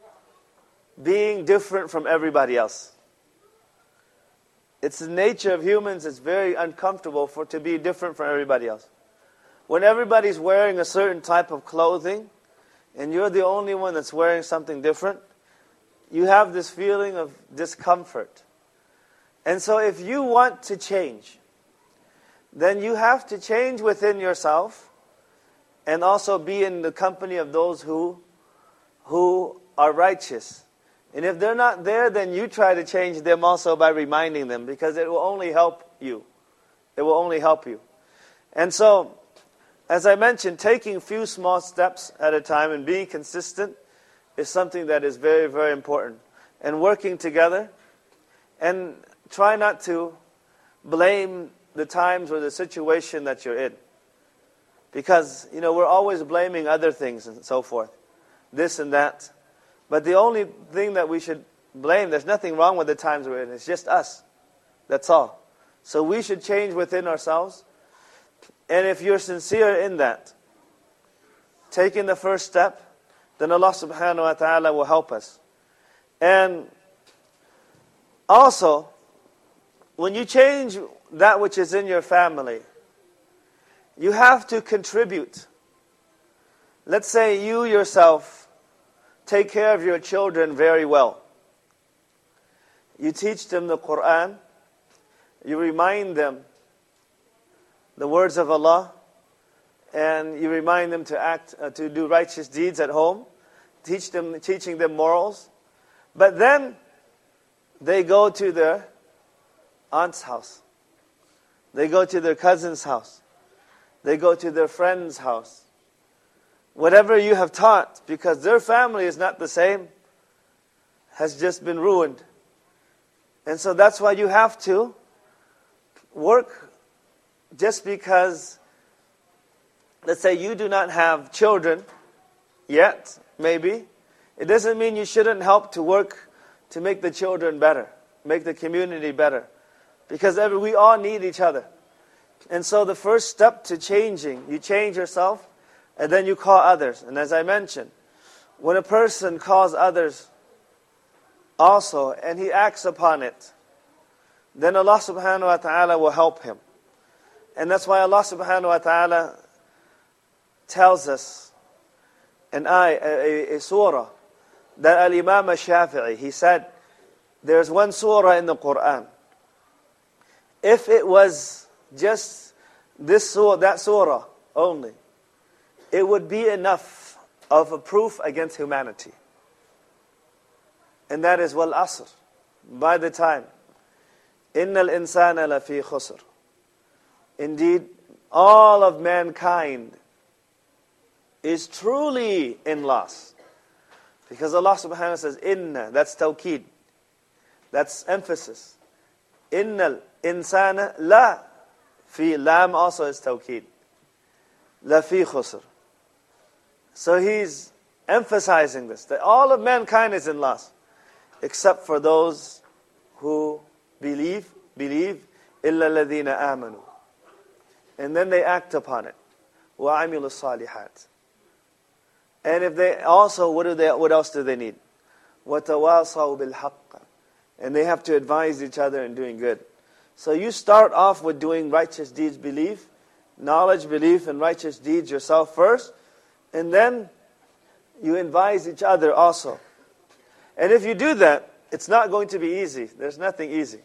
being different from everybody else. It's the nature of humans, it's very uncomfortable to be different from everybody else. When everybody's wearing a certain type of clothing, and you're the only one that's wearing something different, you have this feeling of discomfort. And so if you want to change, then you have to change within yourself and also be in the company of those who are righteous. And if they're not there, then you try to change them also by reminding them, because it will only help you. It will only help you. And so, as I mentioned, taking a few small steps at a time and being consistent is something that is very, very important. And working together, and try not to blame the times or the situation that you're in. Because, we're always blaming other things and so forth. This and that. But the only thing that we should blame, there's nothing wrong with the times we're in. It's just us. That's all. So we should change within ourselves. And if you're sincere in that, taking the first step, then Allah subhanahu wa ta'ala will help us. And also, when you change that which is in your family, you have to contribute. Let's say you yourself take care of your children very well. You teach them the Quran. You remind them the words of Allah. And you remind them to do righteous deeds at home. Teaching them morals. But then they go to their aunt's house. They go to their cousin's house. They go to their friend's house. Whatever you have taught, because their family is not the same, has just been ruined. And so that's why you have to work. Just because, let's say you do not have children yet, maybe, it doesn't mean you shouldn't help to work to make the children better, make the community better. Because we all need each other. And so the first step to changing, you change yourself, and then you call others. And as I mentioned, when a person calls others also, and he acts upon it, then Allah subhanahu wa ta'ala will help him. And that's why Allah subhanahu wa ta'ala tells us a surah that Al-Imam al-Shafi'i, he said, there's one surah in the Quran. If it was just that surah only, it would be enough of a proof against humanity. And that is wal asr. By the time, innal insana lafi khusr. Indeed, all of mankind is truly in loss. Because Allah subhanahu wa ta'ala says, inna, that's tawqeed. That's emphasis. Innal insana la fi, lam also is tawqeed. La fi khusr. So he's emphasizing this, that all of mankind is in loss, except for those who believe, illa alladhina amanu. And then they act upon it. Wa amilu salihat. And if they also, what else do they need? Wa tawasaw bil haqq. And they have to advise each other in doing good. So you start off with doing righteous deeds, belief, knowledge, belief, and righteous deeds yourself first. And then you advise each other also. And if you do that, it's not going to be easy. There's nothing easy.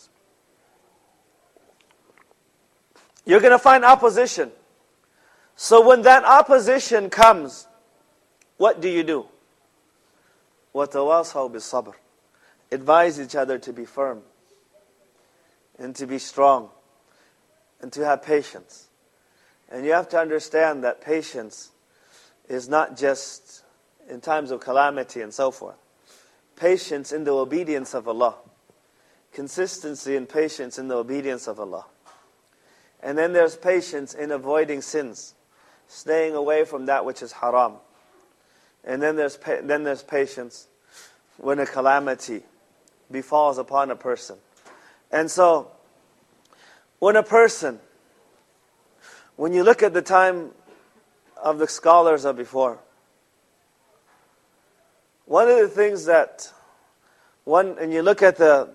You're going to find opposition. So when that opposition comes, what do you do? وَتَوَاصَوْا بِالصَّبْرِ. Advise each other to be firm, and to be strong, and to have patience. And you have to understand that patience is not just in times of calamity and so forth. Patience in the obedience of Allah. Consistency and patience in the obedience of Allah. And then there's patience in avoiding sins, staying away from that which is haram. And then there's patience when a calamity befalls upon a person. And so, when you look at the time of the scholars of before, one of the things and you look at the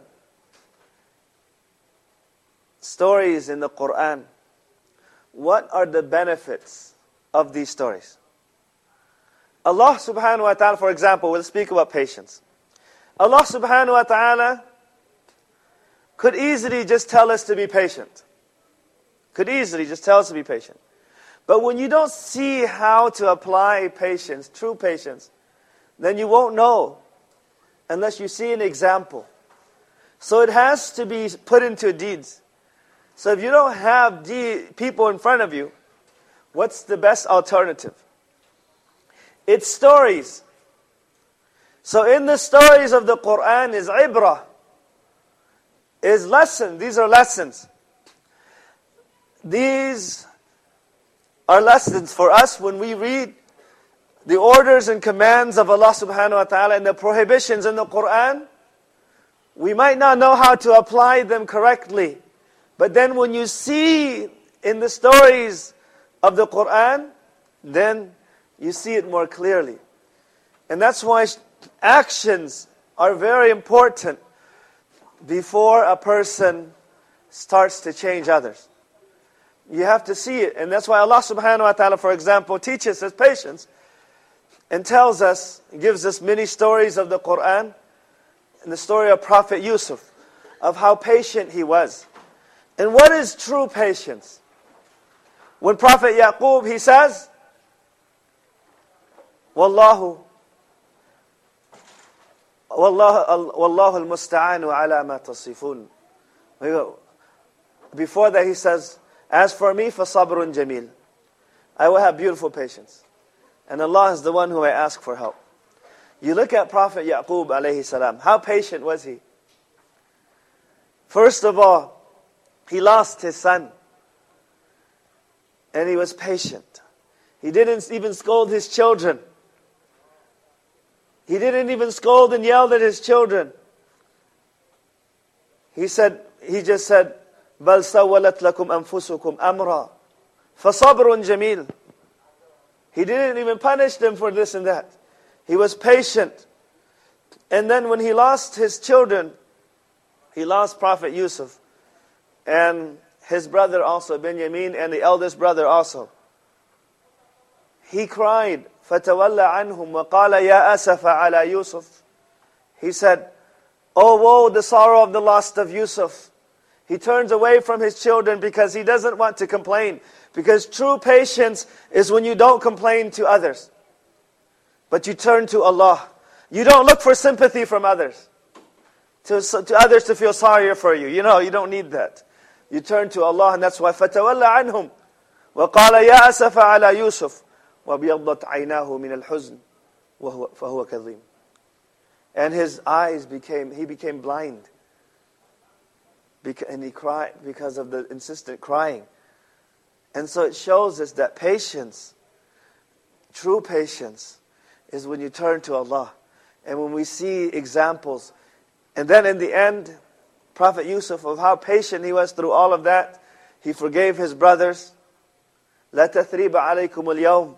stories in the Quran, what are the benefits of these stories? Allah subhanahu wa ta'ala, for example, will speak about patience. Allah subhanahu wa ta'ala could easily just tell us to be patient. Could easily just tell us to be patient. But when you don't see how to apply patience, true patience, then you won't know unless you see an example. So it has to be put into deeds. So if you don't have people in front of you, what's the best alternative? It's stories. So in the stories of the Quran is ibrah, is lesson. These are lessons. These are lessons for us when we read the orders and commands of Allah subhanahu wa ta'ala and the prohibitions in the Quran. We might not know how to apply them correctly. But then when you see in the stories of the Quran, then you see it more clearly. And that's why actions are very important before a person starts to change others. You have to see it. And that's why Allah subhanahu wa ta'ala, for example, teaches us patience and tells us, gives us many stories of the Quran, and the story of Prophet Yusuf, of how patient he was. And what is true patience? When Prophet Yaqub, he says, Wallahu al-musta'anu ala ma tasifun. Before that he says, as for me, فَصَبْرٌ jamil. I will have beautiful patience. And Allah is the one who I ask for help. You look at Prophet Yaqub alayhi salam. How patient was he? First of all, he lost his son. And he was patient. He didn't even scold his children. He didn't even scold and yell at his children. He just said, بَلْ سَوَّلَتْ لَكُمْ أَنفُسُكُمْ أَمْرًا فَصَبْرٌ جَمِيلٌ. He didn't even punish them for this and that. He was patient. And then when he lost his children, he lost Prophet Yusuf. And his brother also, Benjamin, and the eldest brother also. He cried, فَتَوَلَّ عَنْهُمْ وَقَالَ يَا أَسَفَ عَلَى يُوسُف. He said, oh woe, the sorrow of the loss of Yusuf. He turns away from his children because he doesn't want to complain. Because true patience is when you don't complain to others, but you turn to Allah. You don't look for sympathy from others, to others to feel sorry for you. You don't need that. You turn to Allah, and that's why فَتَوَلَّ عَنْهُمْ وَقَالَ يَا أَسَفَ عَلَى يُوسُف وَبِيَضَّتْ عَيْنَاهُ مِنَ الْحُزْنِ فَهُوَ كَظِيمٌ. And his eyes he became blind. And he cried because of the insistent crying. And so it shows us that patience, true patience, is when you turn to Allah. And when we see examples. And then in the end, Prophet Yusuf, of how patient he was through all of that, he forgave his brothers. لا تثريب عليكم اليوم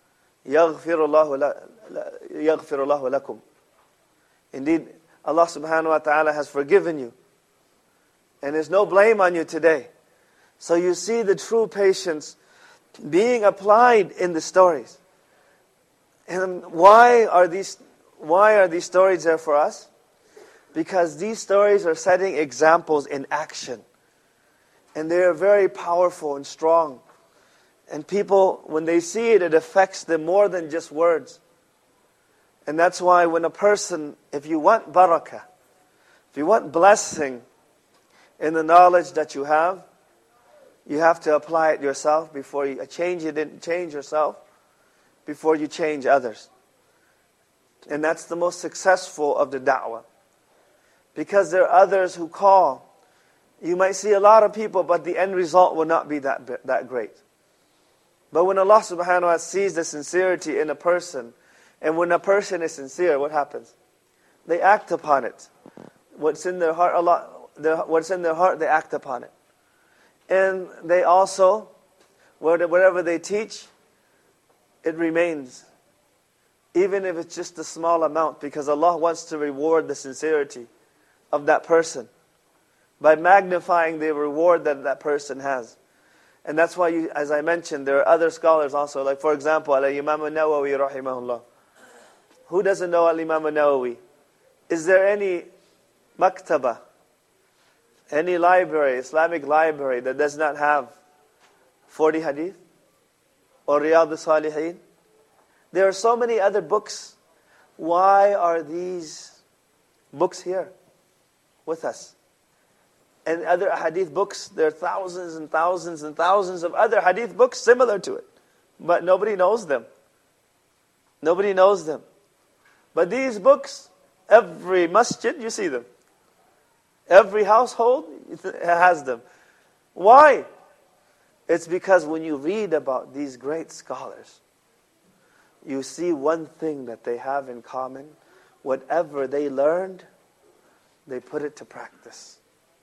يغفر الله لكم. Indeed, Allah subhanahu wa ta'ala has forgiven you. And there's no blame on you today. So you see the true patience being applied in the stories. And why are these stories there for us? Because these stories are setting examples in action. And they are very powerful and strong. And people, when they see it, it affects them more than just words. And that's why when a person, if you want barakah, if you want blessing in the knowledge that you have to apply it yourself before you change yourself before you change others. And that's the most successful of the da'wah. Because there are others who call. You might see a lot of people, but the end result will not be that great. But when Allah subhanahu wa ta'ala sees the sincerity in a person, and when a person is sincere, what happens? They act upon it. What's in their heart, they act upon it. And they also, whatever they teach, it remains. Even if it's just a small amount, because Allah wants to reward the sincerity of that person by magnifying the reward that that person has. And that's why, as I mentioned, there are other scholars also. Like, for example, Al-Imam al-Nawawi, rahimahullah. Who doesn't know Al-Imam al-Nawawi? Is there any maktaba, any library, Islamic library, that does not have 40 hadith? Or Riyadh al-Salihin? There are so many other books. Why are these books here with us? And other hadith books, there are thousands and thousands and thousands of other hadith books similar to it. But nobody knows them. Nobody knows them. But these books, every masjid, you see them. Every household has them. Why? It's because when you read about these great scholars, you see one thing that they have in common. Whatever they learned, they put it to practice.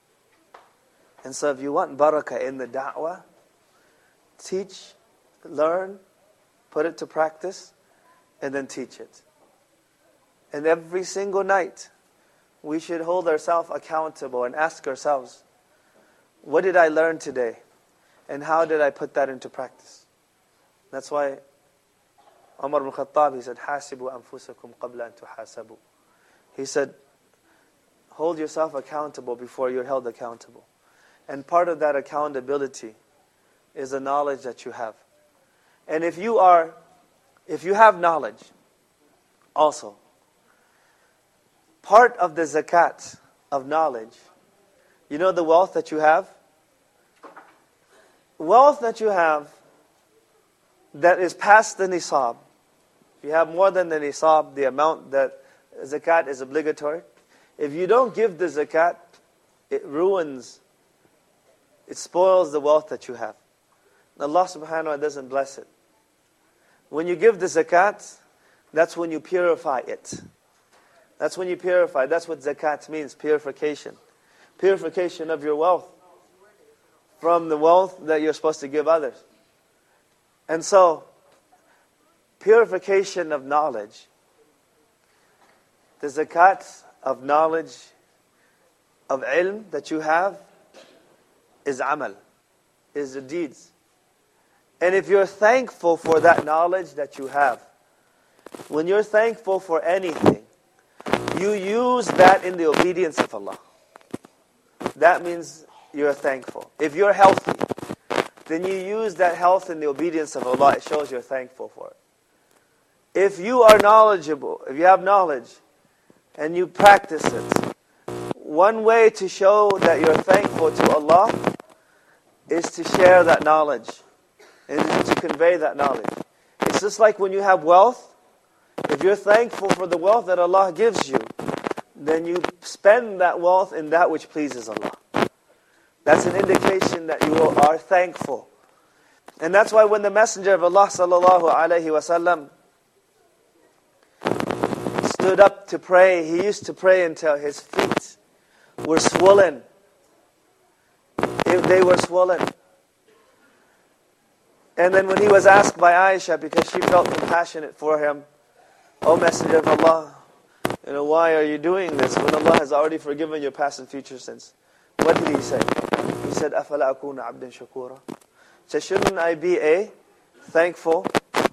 And so if you want barakah in the da'wah, teach, learn, put it to practice, and then teach it. And every single night, we should hold ourselves accountable and ask ourselves, what did I learn today? And how did I put that into practice? That's why Umar ibn Khattab, he said, حَاسِبُوا أَنفُسَكُمْ قَبْلَ أَن تُحَاسَبُوا. He said, hold yourself accountable before you're held accountable. And part of that accountability is the knowledge that you have. And if you have knowledge, also, part of the zakat of knowledge, you know the wealth that you have? Wealth that you have that is past the nisab. If you have more than the nisab, the amount that zakat is obligatory, if you don't give the zakat, it ruins, it spoils the wealth that you have. Allah subhanahu wa ta'ala doesn't bless it. When you give the zakat, that's when you purify it. That's when you purify. That's what zakat means, purification. Purification of your wealth from the wealth that you're supposed to give others. And so, purification of knowledge. The zakat of knowledge, of ilm that you have, is amal, is the deeds. And if you're thankful for that knowledge that you have, when you're thankful for anything, you use that in the obedience of Allah. That means you're thankful. If you're healthy, then you use that health in the obedience of Allah. It shows you're thankful for it. If you are knowledgeable, if you have knowledge, and you practice it, one way to show that you're thankful to Allah is to share that knowledge and to convey that knowledge. It's just like when you have wealth. If you're thankful for the wealth that Allah gives you, then you spend that wealth in that which pleases Allah. That's an indication that you are thankful. And that's why when the Messenger of Allah sallallahu alaihi wasallam stood up to pray, he used to pray until his feet were swollen. If they were swollen. And then when he was asked by Aisha, because she felt compassionate for him, "O Messenger of Allah, why are you doing this when Allah has already forgiven your past and future sins?" What did he say? He said, "Afala akuna abdan shakura." So shouldn't I be a thankful?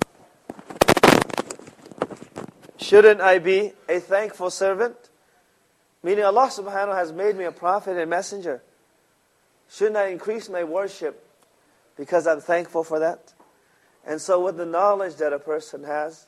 Shouldn't I be a thankful servant? Meaning Allah subhanahu wa ta'ala has made me a prophet and messenger. Shouldn't I increase my worship because I'm thankful for that? And so with the knowledge that a person has,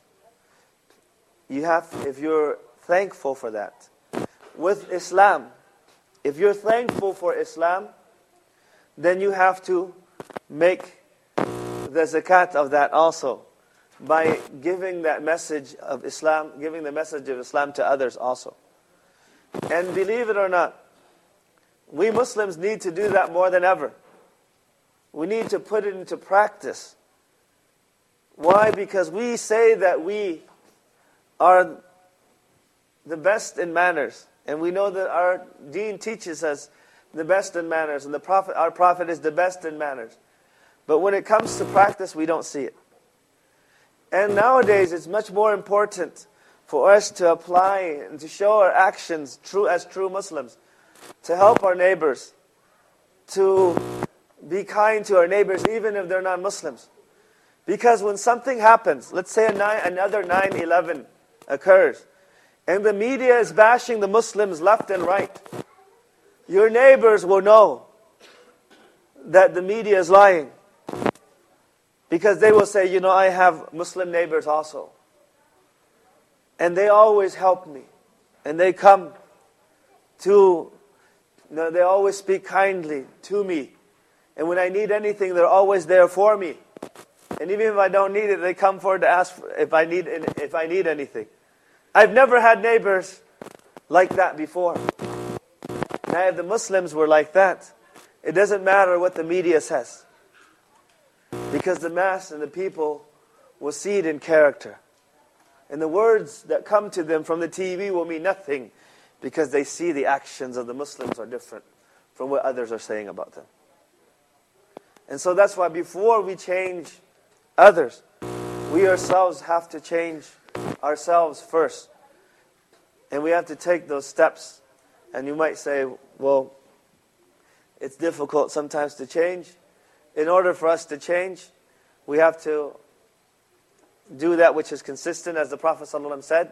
if you're thankful for that. With Islam, if you're thankful for Islam, then you have to make the zakat of that also by giving that message of Islam, giving the message of Islam to others also. And believe it or not, we Muslims need to do that more than ever. We need to put it into practice. Why? Because we say that we are the best in manners. And we know that our deen teaches us the best in manners. And our Prophet is the best in manners. But when it comes to practice, we don't see it. And nowadays, it's much more important for us to apply and to show our actions as true Muslims. To help our neighbors. To be kind to our neighbors, even if they're not Muslims. Because when something happens, let's say another 9/11 occurs, and the media is bashing the Muslims left and right, your neighbors will know that the media is lying. Because they will say, I have Muslim neighbors also. And they always help me. And they come they always speak kindly to me. And when I need anything, they're always there for me. And even if I don't need it, they come forward to ask if I need anything. I've never had neighbors like that before. Now, if the Muslims were like that, it doesn't matter what the media says. Because the mass and the people will see it in character. And the words that come to them from the TV will mean nothing, because they see the actions of the Muslims are different from what others are saying about them. And so that's why before we change others, we ourselves have to change ourselves first. And we have to take those steps. And you might say, well, it's difficult sometimes to change. In order for us to change, we have to do that which is consistent, as the Prophet ﷺ said,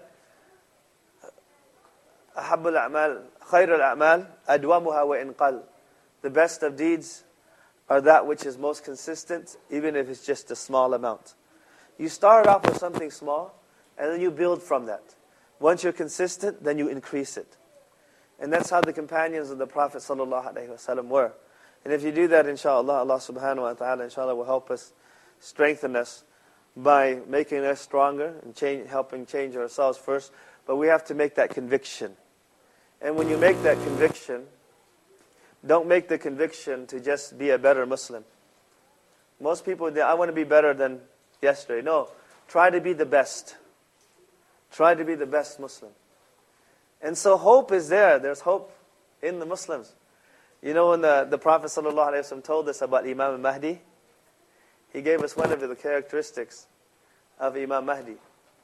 أَحَبُّ الْأَعْمَالِ خَيْرُ الْأَعْمَالِ أَدْوَمُهَا وَإِنْ قَلَّ. The best of deeds are that which is most consistent, even if it's just a small amount. You start off with something small, and then you build from that. Once you're consistent, then you increase it. And that's how the companions of the Prophet ﷺ were. And if you do that, inshallah, Allah subhanahu wa ta'ala, inshallah, will help us, strengthen us by making us stronger and helping change ourselves first. But we have to make that conviction. And when you make that conviction, don't make the conviction to just be a better Muslim. Most people, I want to be better than yesterday. No, try to be the best. Try to be the best Muslim. And so hope is there. There's hope in the Muslims. You know when the Prophet ﷺ told us about Imam Mahdi, he gave us one of the characteristics of Imam Mahdi.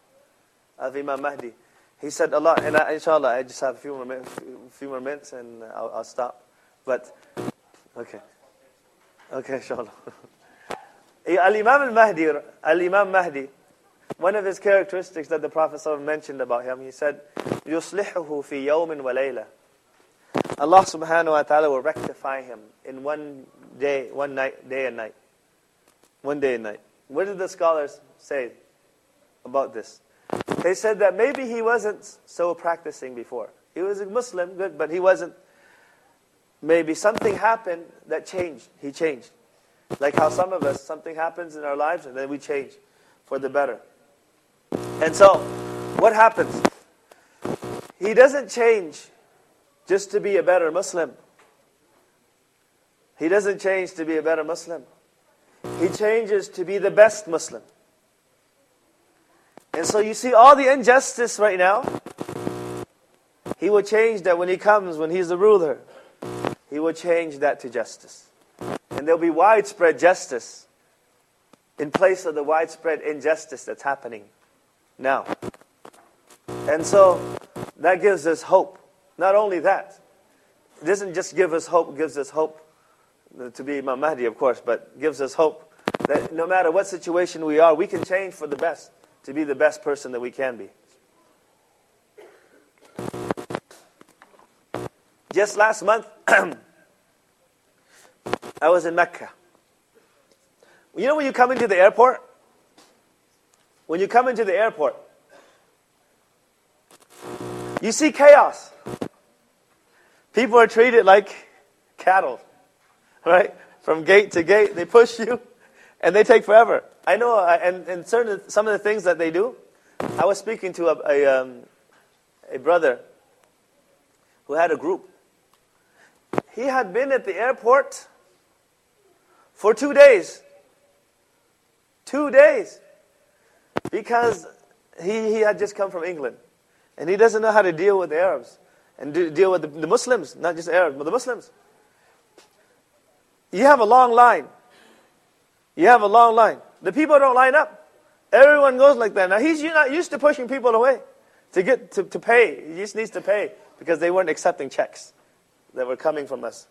He said a lot, and inshallah, I just have a few more minutes and I'll stop. But, okay, inshallah. Al-Imam Mahdi, one of his characteristics that the Prophet ﷺ mentioned about him, he said, يُصْلِحُهُ فِي يَوْمٍ وَلَيْلَةٍ. Allah subhanahu wa ta'ala will rectify him in one day and night. One day and night. What did the scholars say about this? They said that maybe he wasn't so practicing before. He was a Muslim, good, but he wasn't. Maybe something happened that changed. He changed. Like how some of us, something happens in our lives and then we change for the better. And so, what happens? He doesn't change just to be a better Muslim. He doesn't change to be a better Muslim. He changes to be the best Muslim. And so you see all the injustice right now. He will change that when He comes, when He's the ruler. He will change that to justice. And there'll be widespread justice in place of the widespread injustice that's happening now. And so that gives us hope. Not only that, it doesn't just give us hope, it gives us hope to be Imam Mahdi, of course, but gives us hope that no matter what situation we are, we can change for the best, to be the best person that we can be. Just last month, I was in Mecca. You know when you come into the airport? When you come into the airport, you see chaos. People are treated like cattle, right? From gate to gate, they push you, and they take forever. I know, and some of the things that they do. I was speaking to a brother who had a group. He had been at the airport for 2 days. 2 days. Because he had just come from England. And he doesn't know how to deal with the Arabs. And deal with the Muslims. Not just Arabs, but the Muslims. You have a long line. You have a long line. The people don't line up. Everyone goes like that. Now he's not used to pushing people away. To get to pay. He just needs to pay. Because they weren't accepting checks that were coming from us.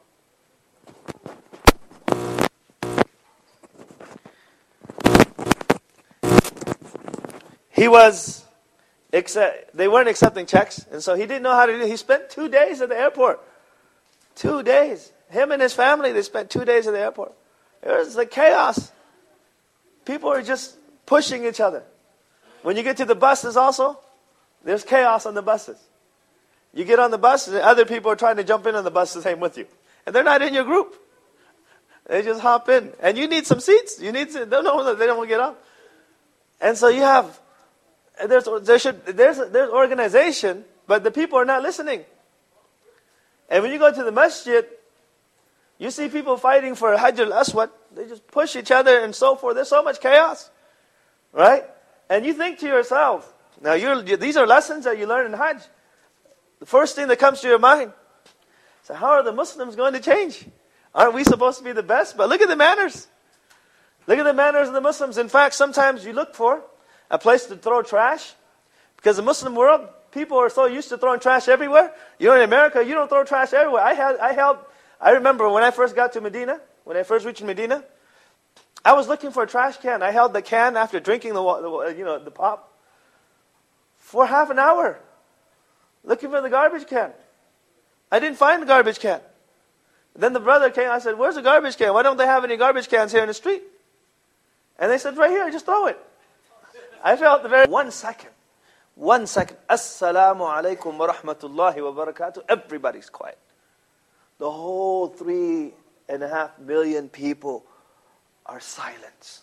They weren't accepting checks, and so he didn't know how to do it. He spent 2 days at the airport. 2 days. Him and his family, they spent 2 days at the airport. It was like chaos. People are just pushing each other. When you get to the buses also, there's chaos on the buses. You get on the bus, and other people are trying to jump in on the bus the same with you. And they're not in your group. They just hop in. And you need some seats. They don't want to get up. And so you have... There's organization, but the people are not listening. And when you go to the masjid, you see people fighting for Hajj al-Aswad. They just push each other and so forth. There's so much chaos, right? And you think to yourself, now these are lessons that you learn in Hajj. The first thing that comes to your mind, so how are the Muslims going to change? Aren't we supposed to be the best? But look at the manners. Look at the manners of the Muslims. In fact, sometimes you look for a place to throw trash. Because the Muslim world, people are so used to throwing trash everywhere. You know, in America, you don't throw trash everywhere. I remember when I first got to Medina, when I first reached Medina, I was looking for a trash can. I held the can after drinking the pop for half an hour, looking for the garbage can. I didn't find the garbage can. Then the brother came. I said, "Where's the garbage can? Why don't they have any garbage cans here in the street?" And they said, "Right here, just throw it." I felt the very 1 second. 1 second. Assalamu alaikum wa rahmatullahi wa barakatuh. Everybody's quiet. The whole 3.5 million people are silent.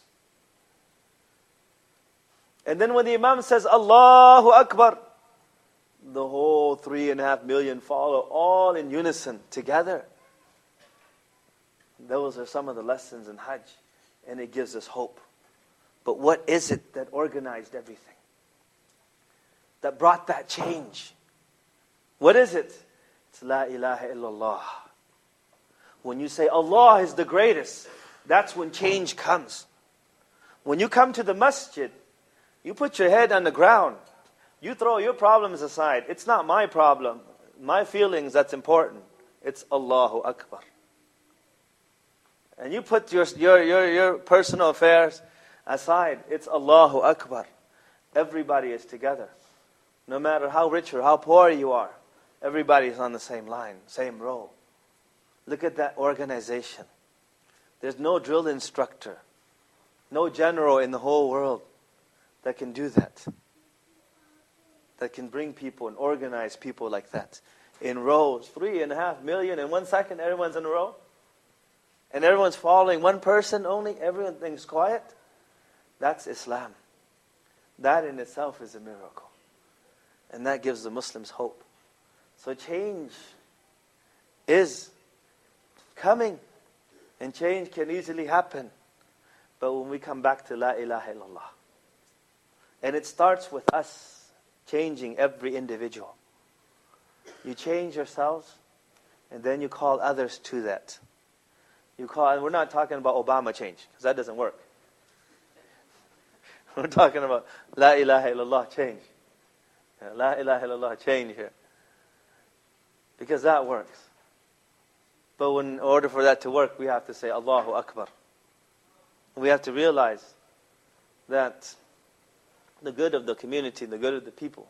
And then when the Imam says, Allahu Akbar, the whole 3.5 million follow all in unison together. Those are some of the lessons in Hajj. And it gives us hope. But what is it that organized everything? That brought that change? What is it? It's La ilaha illallah. When you say Allah is the greatest, that's when change comes. When you come to the masjid, you put your head on the ground. You throw your problems aside. It's not my problem, my feelings that's important. It's Allahu Akbar. And you put your personal affairs aside. It's Allahu Akbar. Everybody is together. No matter how rich or how poor you are, everybody is on the same line, same row. Look at that organization. There's no drill instructor, no general in the whole world that can do that. That can bring people and organize people like that. In rows, 3.5 million in 1 second, everyone's in a row. And everyone's following one person only, everything's quiet. That's Islam. That in itself is a miracle. And that gives the Muslims hope. So change is coming. And change can easily happen. But when we come back to La ilaha illallah. And it starts with us changing every individual. You change yourselves, and then you call others to that. And we're not talking about Obama change, because that doesn't work. We're talking about La ilaha illallah change. La ilaha illallah change here. Because that works. But in order for that to work, we have to say Allahu Akbar. We have to realize that the good of the community, the good of the people,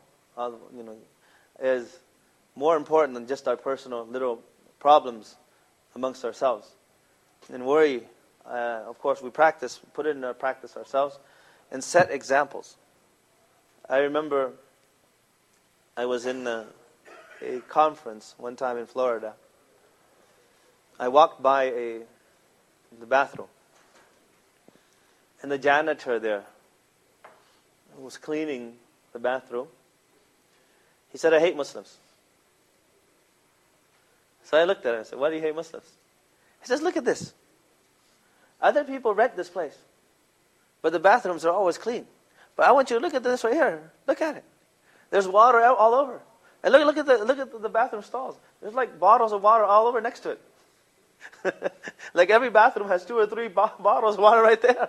is more important than just our personal little problems amongst ourselves. And worry, of course, we practice, put it in our practice ourselves, and set examples. I remember I was in a conference one time in Florida. I walked by the bathroom, and the janitor there was cleaning the bathroom. He said, "I hate Muslims." So I looked at him and said, "Why do you hate Muslims?" He says, "Look at this. Other people rent this place, but the bathrooms are always clean. But I want you to look at this right here. Look at it. There's water out all over. And look at the bathroom stalls. There's like bottles of water all over next to it. Like every bathroom has 2 or 3 bottles of water right there.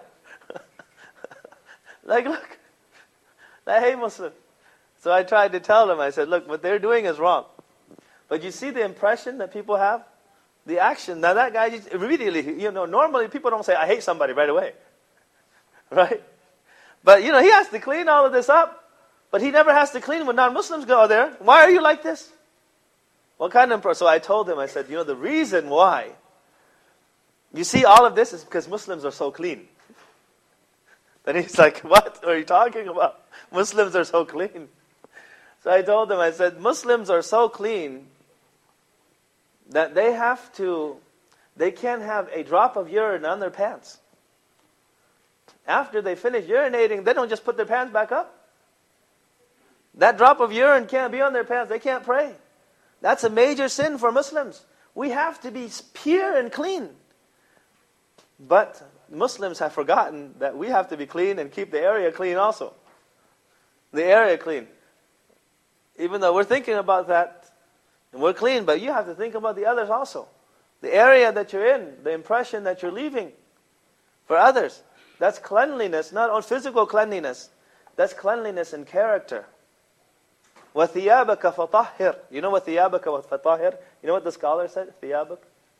Like, look. I hate Muslims." So I tried to tell them, I said, "Look, what they're doing is wrong. But you see the impression that people have? The action. Now that guy just immediately, normally people don't say, 'I hate somebody' right away." Right? But, he has to clean all of this up. But he never has to clean when non-Muslims go there. Why are you like this? What kind of... So I told him, I said, the reason why you see all of this is because Muslims are so clean. Then he's like, "What are you talking about? Muslims are so clean." So I told him, I said, Muslims are so clean that they can't have a drop of urine on their pants. After they finish urinating, they don't just put their pants back up. That drop of urine can't be on their pants. They can't pray. That's a major sin for Muslims. We have to be pure and clean. But Muslims have forgotten that we have to be clean and keep the area clean also. The area clean. Even though we're thinking about that, and we're clean, but you have to think about the others also. The area that you're in, the impression that you're leaving for others. That's cleanliness, not on physical cleanliness. That's cleanliness in character. وَثِيَابَكَ فَطَهِّرْ. You know what ثِيَابَكَ وَفَطَهِّرْ? You know what the scholar said? ثِيَابَك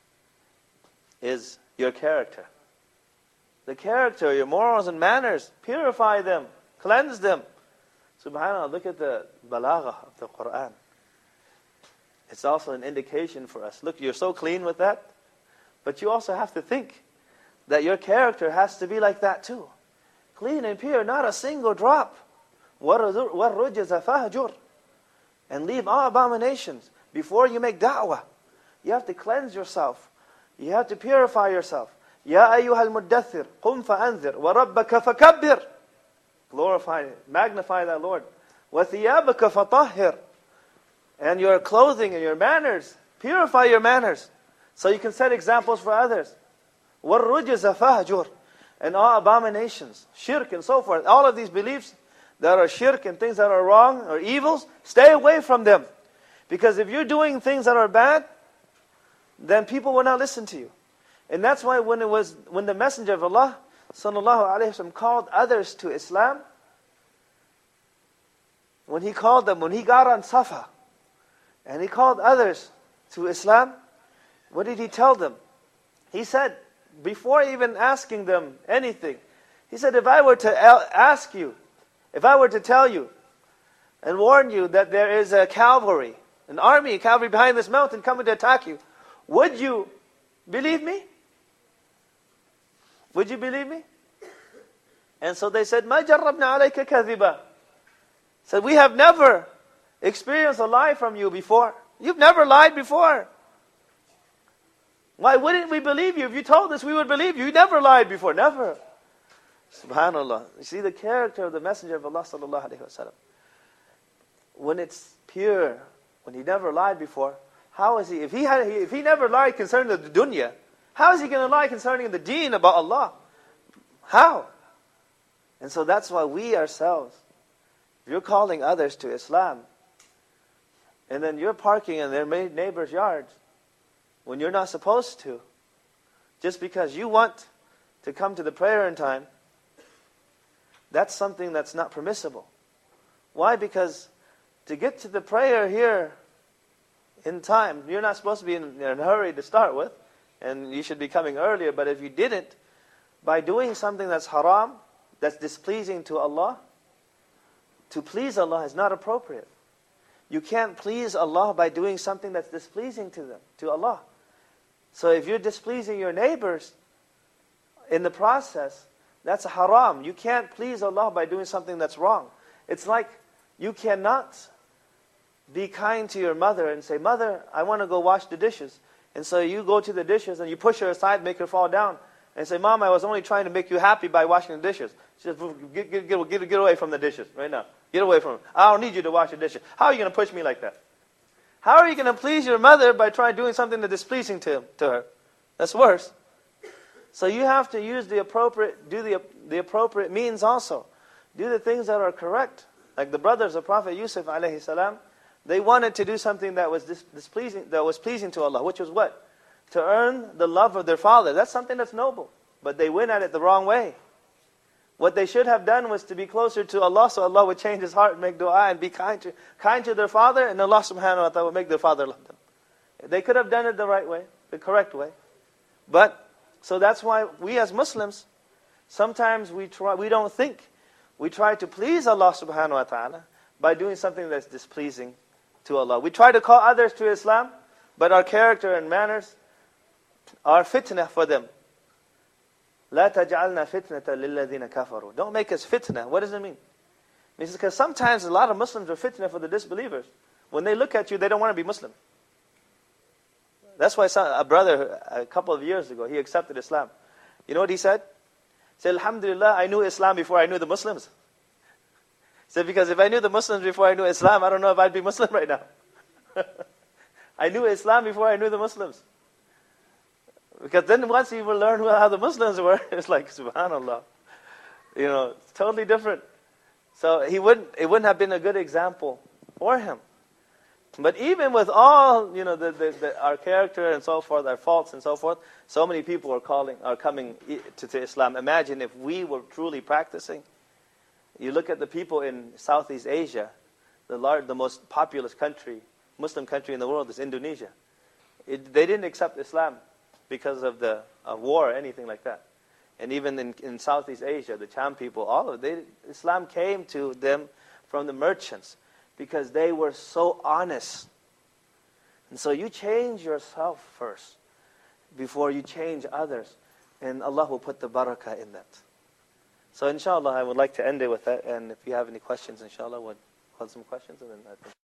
is your character. The character, your morals and manners, purify them, cleanse them. SubhanAllah, look at the balagha of the Quran. It's also an indication for us. Look, you're so clean with that, but you also have to think that your character has to be like that too. Clean and pure, not a single drop. وَالرُّجَزَ فَهْجُرْ. And leave all abominations before you make da'wah. You have to cleanse yourself. You have to purify yourself. يَا أَيُّهَا الْمُدَّثِّرْ قُمْ فَأَنذِرْ وَرَبَّكَ فَكَبِّرْ. Glorify, magnify that Lord. وَثِيَابَكَ فَطَهِّرْ. And your clothing and your manners, purify your manners, so you can set examples for others. وَالرُّجَزَ فَهْجُرْ. And all abominations, shirk and so forth, all of these beliefs that are shirk and things that are wrong or evils, stay away from them. Because if you're doing things that are bad, then people will not listen to you. And that's why when the Messenger of Allah sallallahu alaihi wasallam called others to Islam, when he called them, when he got on Safa, and he called others to Islam, what did he tell them? He said, before even asking them anything, he said, if I were to ask you, if I were to tell you and warn you that there is a cavalry, an army, cavalry behind this mountain coming to attack you, would you believe me? Would you believe me? And so they said, مَا جَرَّبْنَا عَلَيْكَ كَذِبًا. Said, we have never experienced a lie from you before. You've never lied before. Why wouldn't we believe you? If you told us, we would believe you. You never lied before. Never. SubhanAllah. You see the character of the Messenger of Allah sallallahu alaihi wasallam. When it's pure, when he never lied before, how is he? If he never lied concerning the dunya, How is he going to lie concerning the deen about Allah? How? And so that's why we ourselves, if you're calling others to Islam, and then you're parking in their neighbor's yards when you're not supposed to, just because you want to come to the prayer in time, that's something that's not permissible. Why? Because to get to the prayer here in time, you're not supposed to be in a hurry to start with, and you should be coming earlier. But if you didn't, by doing something that's haram, that's displeasing to Allah, to please Allah is not appropriate. You can't please Allah by doing something that's displeasing to Allah. So if you're displeasing your neighbors in the process, that's a haram. You can't please Allah by doing something that's wrong. It's like you cannot be kind to your mother and say, "Mother, I want to go wash the dishes." And so you go to the dishes and you push her aside, make her fall down, and say, "Mom, I was only trying to make you happy by washing the dishes." She says, get away from the dishes right now. Get away from them. I don't need you to wash the dishes. How are you going to push me like that? How are you going to please your mother by doing something that is displeasing to her? That's worse. So you have to use the appropriate means also. Do the things that are correct. Like the brothers of Prophet Yusuf alayhi salam, they wanted to do something that was displeasing, that was pleasing to Allah, which was what? To earn the love of their father. That's something that's noble. But they went at it the wrong way. What they should have done was to be closer to Allah, so Allah would change his heart and make dua and be kind to their father, and Allah subhanahu wa ta'ala would make their father love them. They could have done it the right way, the correct way. But, so that's why we as Muslims, sometimes we don't think. We try to please Allah subhanahu wa ta'ala by doing something that's displeasing to Allah. We try to call others to Islam, but our character and manners are fitnah for them. لا تجعلنا فتنة للذين كفروا. Don't make us fitnah. What does it mean? It means because sometimes a lot of Muslims are fitnah for the disbelievers. When they look at you, they don't want to be Muslim. That's why a brother, a couple of years ago, he accepted Islam. You know what he said? He said, "Alhamdulillah, I knew Islam before I knew the Muslims." He said, because if I knew the Muslims before I knew Islam, I don't know if I'd be Muslim right now. I knew Islam before I knew the Muslims. Because then once you will learn how the Muslims were, it's like, subhanallah. You know, it's totally different. So it wouldn't have been a good example for him. But even with all, you know, our character and so forth, our faults and so forth, so many people are coming to Islam. Imagine if we were truly practicing. You look at the people in Southeast Asia, the most populous country, Muslim country in the world is Indonesia. They didn't accept Islam because of the war or anything like that. And even in Southeast Asia, the Cham people, Islam came to them from the merchants because they were so honest. And so you change yourself first before you change others. And Allah will put the barakah in that. So inshallah, I would like to end it with that. And if you have any questions, inshallah, we'll have some questions. And then I think